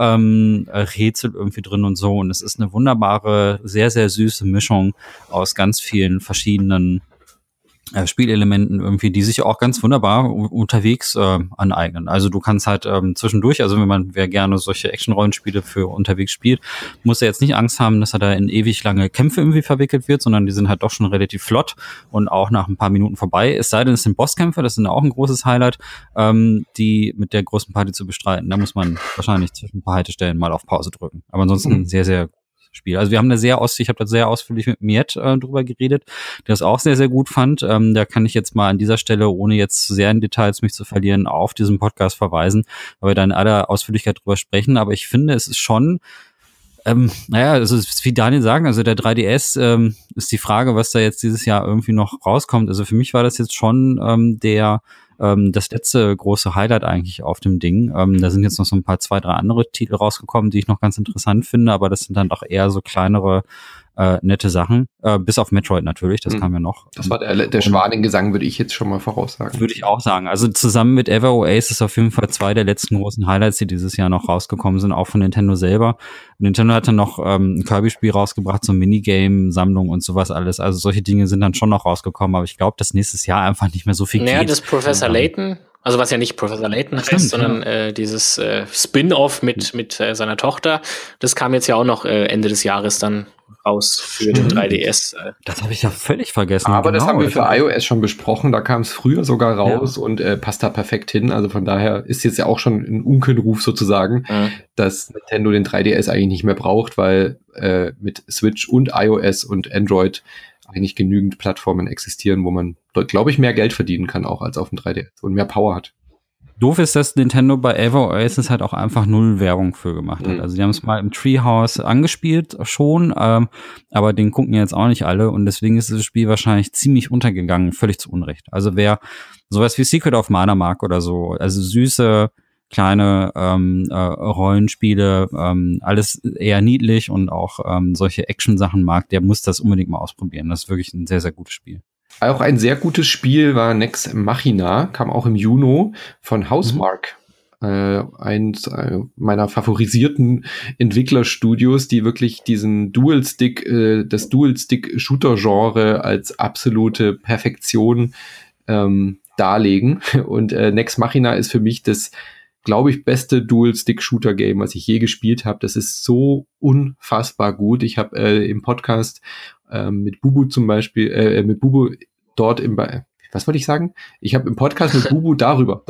Rätsel irgendwie drin und so. Und es ist eine wunderbare, sehr, sehr süße Mischung aus ganz vielen verschiedenen Spielelementen irgendwie, die sich auch ganz wunderbar unterwegs aneignen. Also du kannst halt zwischendurch, also wer gerne solche Action-Rollenspiele für unterwegs spielt, muss er jetzt nicht Angst haben, dass er da in ewig lange Kämpfe irgendwie verwickelt wird, sondern die sind halt doch schon relativ flott und auch nach ein paar Minuten vorbei. Es sei denn, es sind Bosskämpfe, das sind auch ein großes Highlight, die mit der großen Party zu bestreiten. Da muss man wahrscheinlich zwischen ein paar Haltestellen mal auf Pause drücken. Aber ansonsten sehr, sehr Spiel. Also wir haben ich habe da sehr ausführlich mit Miet drüber geredet, der das auch sehr, sehr gut fand. Da kann ich jetzt mal an dieser Stelle, ohne jetzt zu sehr in Details mich zu verlieren, auf diesen Podcast verweisen, weil wir da in aller Ausführlichkeit drüber sprechen. Aber ich finde, es ist schon, also es ist, wie Daniel sagen, also der 3DS ist die Frage, was da jetzt dieses Jahr irgendwie noch rauskommt. Also für mich war das jetzt schon das letzte große Highlight eigentlich auf dem Ding. Da sind jetzt noch so ein paar 2, 3 andere Titel rausgekommen, die ich noch ganz interessant finde, aber das sind dann doch eher so kleinere, nette Sachen. Bis auf Metroid natürlich, das kam ja noch. Das war der Schwanengesang, würde ich jetzt schon mal voraussagen. Würde ich auch sagen. Also zusammen mit Ever Oasis auf jeden Fall 2 der letzten großen Highlights, die dieses Jahr noch rausgekommen sind, auch von Nintendo selber. Nintendo hat dann noch ein Kirby-Spiel rausgebracht, so Minigame-Sammlung und sowas alles. Also solche Dinge sind dann schon noch rausgekommen, aber ich glaube, dass nächstes Jahr einfach nicht mehr so viel geht. Ja, das Professor Layton, also was ja nicht Professor Layton heißt, sondern dieses Spin-off mit seiner Tochter, das kam jetzt ja auch noch Ende des Jahres dann raus für den 3DS. Das habe ich ja völlig vergessen. Aber das haben wir für iOS schon besprochen, da kam es früher sogar raus und passt da perfekt hin. Also von daher ist jetzt ja auch schon ein Unkenruf sozusagen, dass Nintendo den 3DS eigentlich nicht mehr braucht, weil mit Switch und iOS und Android eigentlich genügend Plattformen existieren, wo man, glaube ich, mehr Geld verdienen kann, auch als auf dem 3DS und mehr Power hat. Doof ist, dass Nintendo bei Ever Oasis halt auch einfach null Werbung für gemacht hat. Also die haben es mal im Treehouse angespielt schon, aber den gucken jetzt auch nicht alle und deswegen ist das Spiel wahrscheinlich ziemlich untergegangen, völlig zu Unrecht. Also wer sowas wie Secret of Mana mag oder so, also süße, kleine Rollenspiele, alles eher niedlich und auch solche Action-Sachen mag, der muss das unbedingt mal ausprobieren. Das ist wirklich ein sehr, sehr gutes Spiel. Auch ein sehr gutes Spiel war Nex Machina, kam auch im Juni von Housemarque. Eins meiner favorisierten Entwicklerstudios, die wirklich diesen das Dual-Stick-Shooter-Genre als absolute Perfektion darlegen. Und Nex Machina ist für mich das, glaube ich, beste Dual-Stick-Shooter-Game, was ich je gespielt habe. Das ist so unfassbar gut. Ich habe im Podcast mit Bubu zum Beispiel, mit Bubu dort was wollte ich sagen? Ich habe im Podcast mit Bubu darüber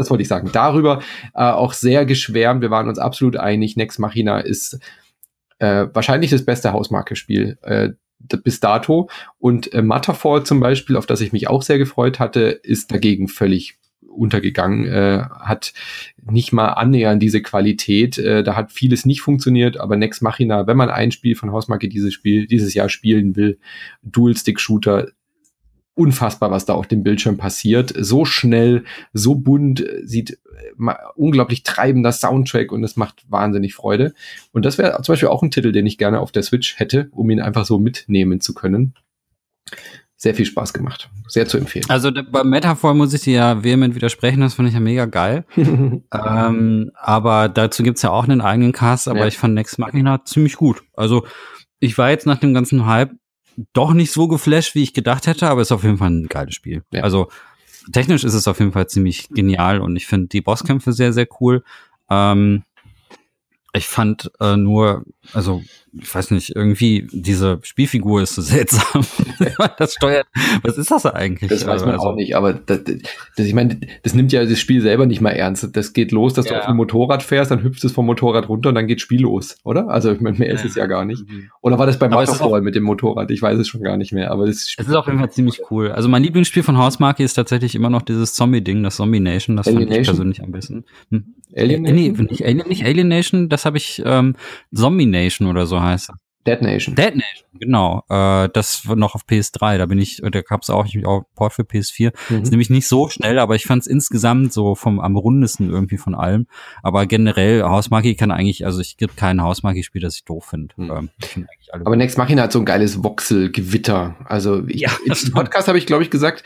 auch sehr geschwärmt. Wir waren uns absolut einig, Nex Machina ist wahrscheinlich das beste Housemarque-Spiel. bis dato. Und Matterfall zum Beispiel, auf das ich mich auch sehr gefreut hatte, ist dagegen völlig untergegangen, hat nicht mal annähernd diese Qualität, da hat vieles nicht funktioniert, aber Nex Machina, wenn man ein Spiel von Hausmarke dieses Jahr spielen will, Dual-Stick-Shooter, unfassbar, was da auf dem Bildschirm passiert, so schnell, so bunt, sieht unglaublich treibender Soundtrack und es macht wahnsinnig Freude. Und das wäre zum Beispiel auch ein Titel, den ich gerne auf der Switch hätte, um ihn einfach so mitnehmen zu können. Sehr viel Spaß gemacht. Sehr zu empfehlen. Also bei Metaphor muss ich dir ja vehement widersprechen, das fand ich ja mega geil. Aber dazu gibt's ja auch einen eigenen Cast, aber ich fand Nex Machina ziemlich gut. Also ich war jetzt nach dem ganzen Hype doch nicht so geflasht, wie ich gedacht hätte, aber ist auf jeden Fall ein geiles Spiel. Ja. Also technisch ist es auf jeden Fall ziemlich genial und ich finde die Bosskämpfe sehr, sehr cool. Ich fand nur, also ich weiß nicht, irgendwie diese Spielfigur ist so seltsam. Das steuert, was ist das eigentlich? Das weiß man auch nicht, aber ich meine, das nimmt ja das Spiel selber nicht mal ernst. Das geht los, dass du auf dem Motorrad fährst, dann hüpfst du vom Motorrad runter und dann geht Spiel los, oder? Also ich meine, mehr ist es ja gar nicht. Oder war das bei Matterfall mit dem Motorrad? Ich weiß es schon gar nicht mehr, aber es ist auf jeden Fall ziemlich cool. Also mein Lieblingsspiel von Hausmarke ist tatsächlich immer noch dieses Zombie-Ding, das Zombie Nation, das fand ich persönlich am besten. Alien Nation? Nee, nicht Alien Nation, das habe ich Zombie Nation oder so heißt. Dead Nation, genau. Das war noch auf PS3, da gab's auch Port für PS4. Ist nämlich nicht so schnell, aber ich fand's insgesamt so am rundesten irgendwie von allem. Aber generell, Hausmarke kann eigentlich, also ich gibt kein Hausmarke-Spiel, das ich doof finde. Ich find eigentlich alle aber Nex Machina hat so ein geiles Voxelgewitter. Also im Podcast habe ich, glaube ich, gesagt,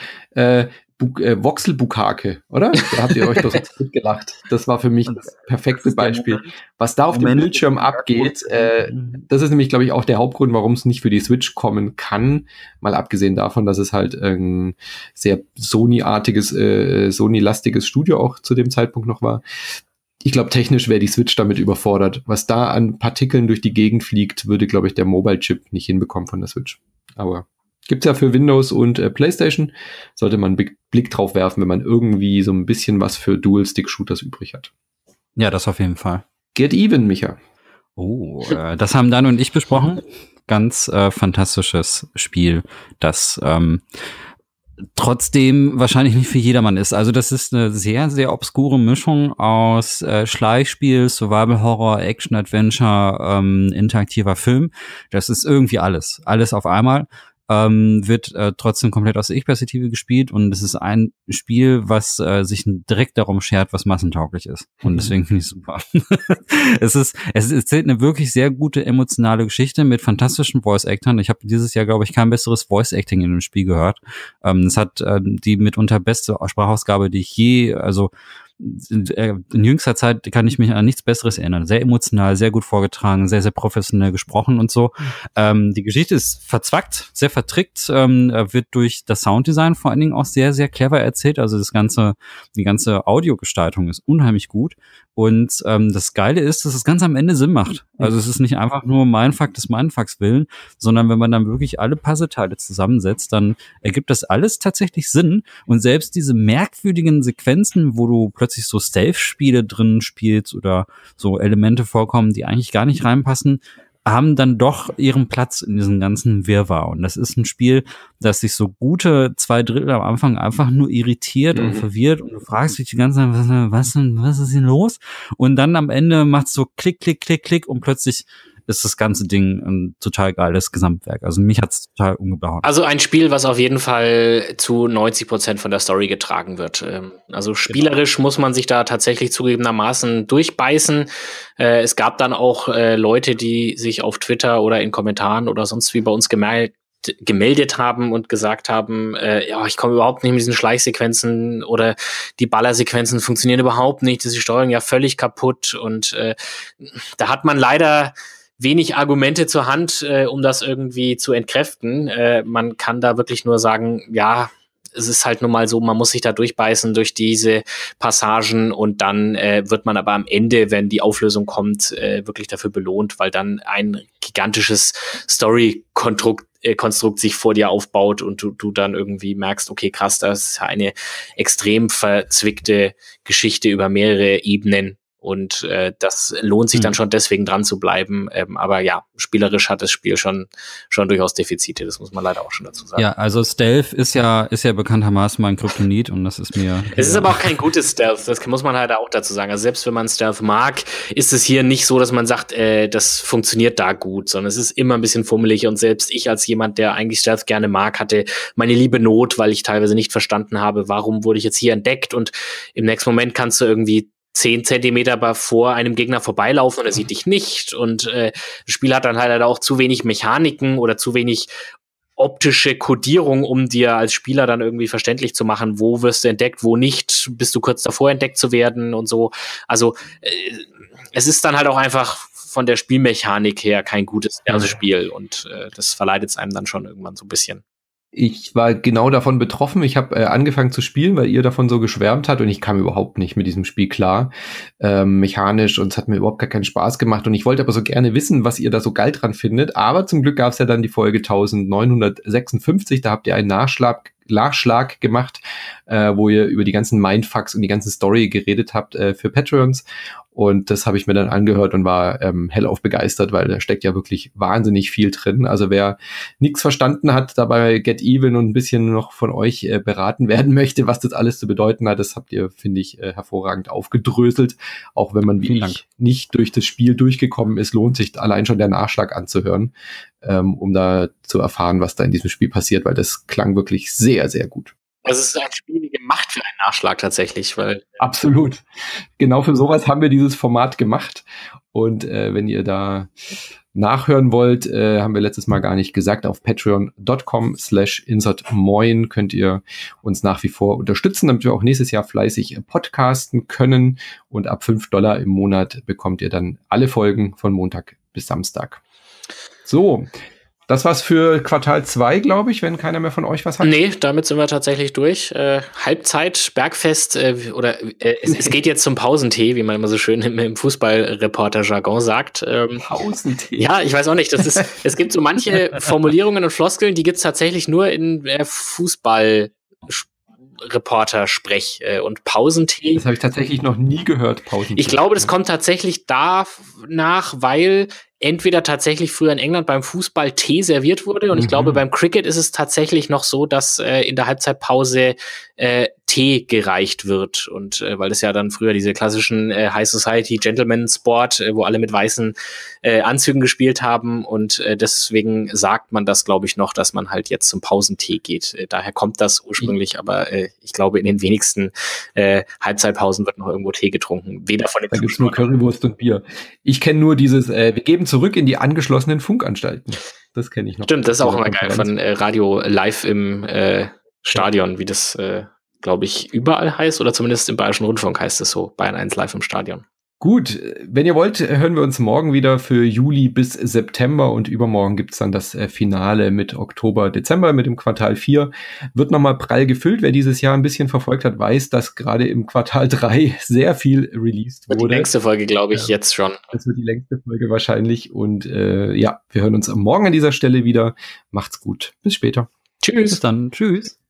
Voxel-Bukake, oder? Da habt ihr euch doch gut gelacht. Das war für mich das perfekte Beispiel. Was da auf dem Bildschirm abgeht, das ist nämlich, glaube ich, auch der Hauptgrund, warum es nicht für die Switch kommen kann. Mal abgesehen davon, dass es halt ein sehr Sony-artiges, Sony-lastiges Studio auch zu dem Zeitpunkt noch war. Ich glaube, technisch wäre die Switch damit überfordert. Was da an Partikeln durch die Gegend fliegt, würde, glaube ich, der Mobile-Chip nicht hinbekommen von der Switch. Aber gibt's ja für Windows und PlayStation. Sollte man einen Blick drauf werfen, wenn man irgendwie so ein bisschen was für Dual-Stick-Shooters übrig hat. Ja, das auf jeden Fall. Get Even, Micha. Oh, das haben Dan und ich besprochen. Ganz fantastisches Spiel, das trotzdem wahrscheinlich nicht für jedermann ist. Also das ist eine sehr, sehr obskure Mischung aus Schleichspiel, Survival Horror, Action Adventure, interaktiver Film. Das ist irgendwie alles auf einmal. Wird trotzdem komplett aus der Ich-Perspektive gespielt und es ist ein Spiel, was sich direkt darum schert, was massentauglich ist. Und deswegen finde ich es super. Es erzählt eine wirklich sehr gute emotionale Geschichte mit fantastischen Voice-Actern. Ich habe dieses Jahr, glaube ich, kein besseres Voice-Acting in dem Spiel gehört. Es hat die mitunter beste Sprachausgabe, die ich in jüngster Zeit kann ich mich an nichts Besseres erinnern. Sehr emotional, sehr gut vorgetragen, sehr, sehr professionell gesprochen und so. Die Geschichte ist verzwackt, sehr vertrickt, wird durch das Sounddesign vor allen Dingen auch sehr, sehr clever erzählt. Also die ganze Audiogestaltung ist unheimlich gut. Und das Geile ist, dass es ganz am Ende Sinn macht. Also es ist nicht einfach nur Mindfuck des Mindfucks willen, sondern wenn man dann wirklich alle Puzzleteile zusammensetzt, dann ergibt das alles tatsächlich Sinn. Und selbst diese merkwürdigen Sequenzen, wo du plötzlich so Stealth-Spiele drin spielst oder so Elemente vorkommen, die eigentlich gar nicht reinpassen, haben dann doch ihren Platz in diesem ganzen Wirrwarr. Und das ist ein Spiel, das sich so gute 2/3 am Anfang einfach nur irritiert und verwirrt und du fragst dich die ganze Zeit, was ist hier los? Und dann am Ende macht's so Klick, Klick, Klick, Klick und plötzlich ist das ganze Ding ein total geiles Gesamtwerk. Also mich hat's total umgehauen. Also ein Spiel, was auf jeden Fall zu 90% von der Story getragen wird. Also spielerisch muss man sich da tatsächlich zugegebenermaßen durchbeißen. Es gab dann auch Leute, die sich auf Twitter oder in Kommentaren oder sonst wie bei uns gemeldet haben und gesagt haben, ja, ich komme überhaupt nicht mit diesen Schleichsequenzen oder die Ballersequenzen funktionieren überhaupt nicht, das ist die Steuerung ja völlig kaputt und da hat man leider wenig Argumente zur Hand, um das irgendwie zu entkräften. Man kann da wirklich nur sagen, ja, es ist halt nun mal so, man muss sich da durchbeißen durch diese Passagen und dann wird man aber am Ende, wenn die Auflösung kommt, wirklich dafür belohnt, weil dann ein gigantisches Story-Konstrukt sich vor dir aufbaut und du dann irgendwie merkst, okay, krass, das ist eine extrem verzwickte Geschichte über mehrere Ebenen. Und das lohnt sich dann schon deswegen dran zu bleiben. Aber ja, spielerisch hat das Spiel schon durchaus Defizite, das muss man leider auch schon dazu sagen. Ja, also Stealth ist ja bekanntermaßen mein Kryptonit und das ist mir... Es ist aber auch kein gutes Stealth, das muss man halt auch dazu sagen. Also selbst wenn man Stealth mag, ist es hier nicht so, dass man sagt, das funktioniert da gut, sondern es ist immer ein bisschen fummelig und selbst ich als jemand, der eigentlich Stealth gerne mag, hatte meine liebe Not, weil ich teilweise nicht verstanden habe, warum wurde ich jetzt hier entdeckt und im nächsten Moment kannst du irgendwie 10 Zentimeter vor einem Gegner vorbeilaufen und er sieht dich nicht und das Spiel hat dann halt auch zu wenig Mechaniken oder zu wenig optische Kodierung, um dir als Spieler dann irgendwie verständlich zu machen, wo wirst du entdeckt, wo nicht, bist du kurz davor entdeckt zu werden und so. Also es ist dann halt auch einfach von der Spielmechanik her kein gutes Spiel und das verleitet es einem dann schon irgendwann so ein bisschen. Ich war genau davon betroffen. Ich habe angefangen zu spielen, weil ihr davon so geschwärmt habt und ich kam überhaupt nicht mit diesem Spiel klar. Mechanisch und es hat mir überhaupt gar keinen Spaß gemacht und ich wollte aber so gerne wissen, was ihr da so geil dran findet. Aber zum Glück gab es ja dann die Folge 1956, da habt ihr einen Nachschlag gemacht, wo ihr über die ganzen Mindfucks und die ganze Story geredet habt für Patreons. Und das habe ich mir dann angehört und war hellauf begeistert, weil da steckt ja wirklich wahnsinnig viel drin. Also wer nichts verstanden hat, dabei Get Even und ein bisschen noch von euch beraten werden möchte, was das alles zu bedeuten hat, das habt ihr, finde ich, hervorragend aufgedröselt. Auch wenn man wie ich nicht durch das Spiel durchgekommen ist, lohnt sich allein schon der Nachschlag anzuhören, um da zu erfahren, was da in diesem Spiel passiert, weil das klang wirklich sehr, sehr gut. Also es ist ein Spiel wie gemacht für einen Nachschlag tatsächlich, weil absolut. Genau für sowas haben wir dieses Format gemacht. Und wenn ihr da nachhören wollt, haben wir letztes Mal gar nicht gesagt, auf patreon.com/insertmoin könnt ihr uns nach wie vor unterstützen, damit wir auch nächstes Jahr fleißig podcasten können. Und ab $5 im Monat bekommt ihr dann alle Folgen von Montag bis Samstag. So, das war's für Quartal 2, glaube ich, wenn keiner mehr von euch was hat. Nee, damit sind wir tatsächlich durch. Halbzeit, Bergfest es geht jetzt zum Pausentee, wie man immer so schön im Fußballreporter-Jargon sagt. Pausentee? Ja, ich weiß auch nicht. Es gibt so manche Formulierungen und Floskeln, die gibt's tatsächlich nur in Fußball-Reporter-Sprech und Pausentee. Das habe ich tatsächlich noch nie gehört, Pausentee. Ich glaube, das kommt tatsächlich danach, weil entweder tatsächlich früher in England beim Fußball Tee serviert wurde und ich glaube, beim Cricket ist es tatsächlich noch so, dass in der Halbzeitpause Tee gereicht wird und weil das ja dann früher diese klassischen High Society Gentleman Sport, wo alle mit weißen Anzügen gespielt haben und deswegen sagt man das, glaube ich, noch, dass man halt jetzt zum Pausentee geht. Daher kommt das ursprünglich, aber ich glaube, in den wenigsten Halbzeitpausen wird noch irgendwo Tee getrunken. Weder von den Da gibt's nur Currywurst und Bier. Ich kenne nur dieses, wir geben zurück in die angeschlossenen Funkanstalten. Das kenne ich noch. Stimmt, das ist auch immer geil von Radio live im Stadion, wie das, glaube ich, überall heißt oder zumindest im Bayerischen Rundfunk heißt es so, Bayern 1 live im Stadion. Gut, wenn ihr wollt, hören wir uns morgen wieder für Juli bis September und übermorgen gibt's dann das Finale mit Oktober, Dezember mit dem Quartal 4. Wird nochmal prall gefüllt. Wer dieses Jahr ein bisschen verfolgt hat, weiß, dass gerade im Quartal 3 sehr viel released wurde. Die längste Folge, glaube ich, jetzt schon. Das wird die längste Folge wahrscheinlich und ja, wir hören uns morgen an dieser Stelle wieder. Macht's gut. Bis später. Tschüss. Bis dann. Tschüss.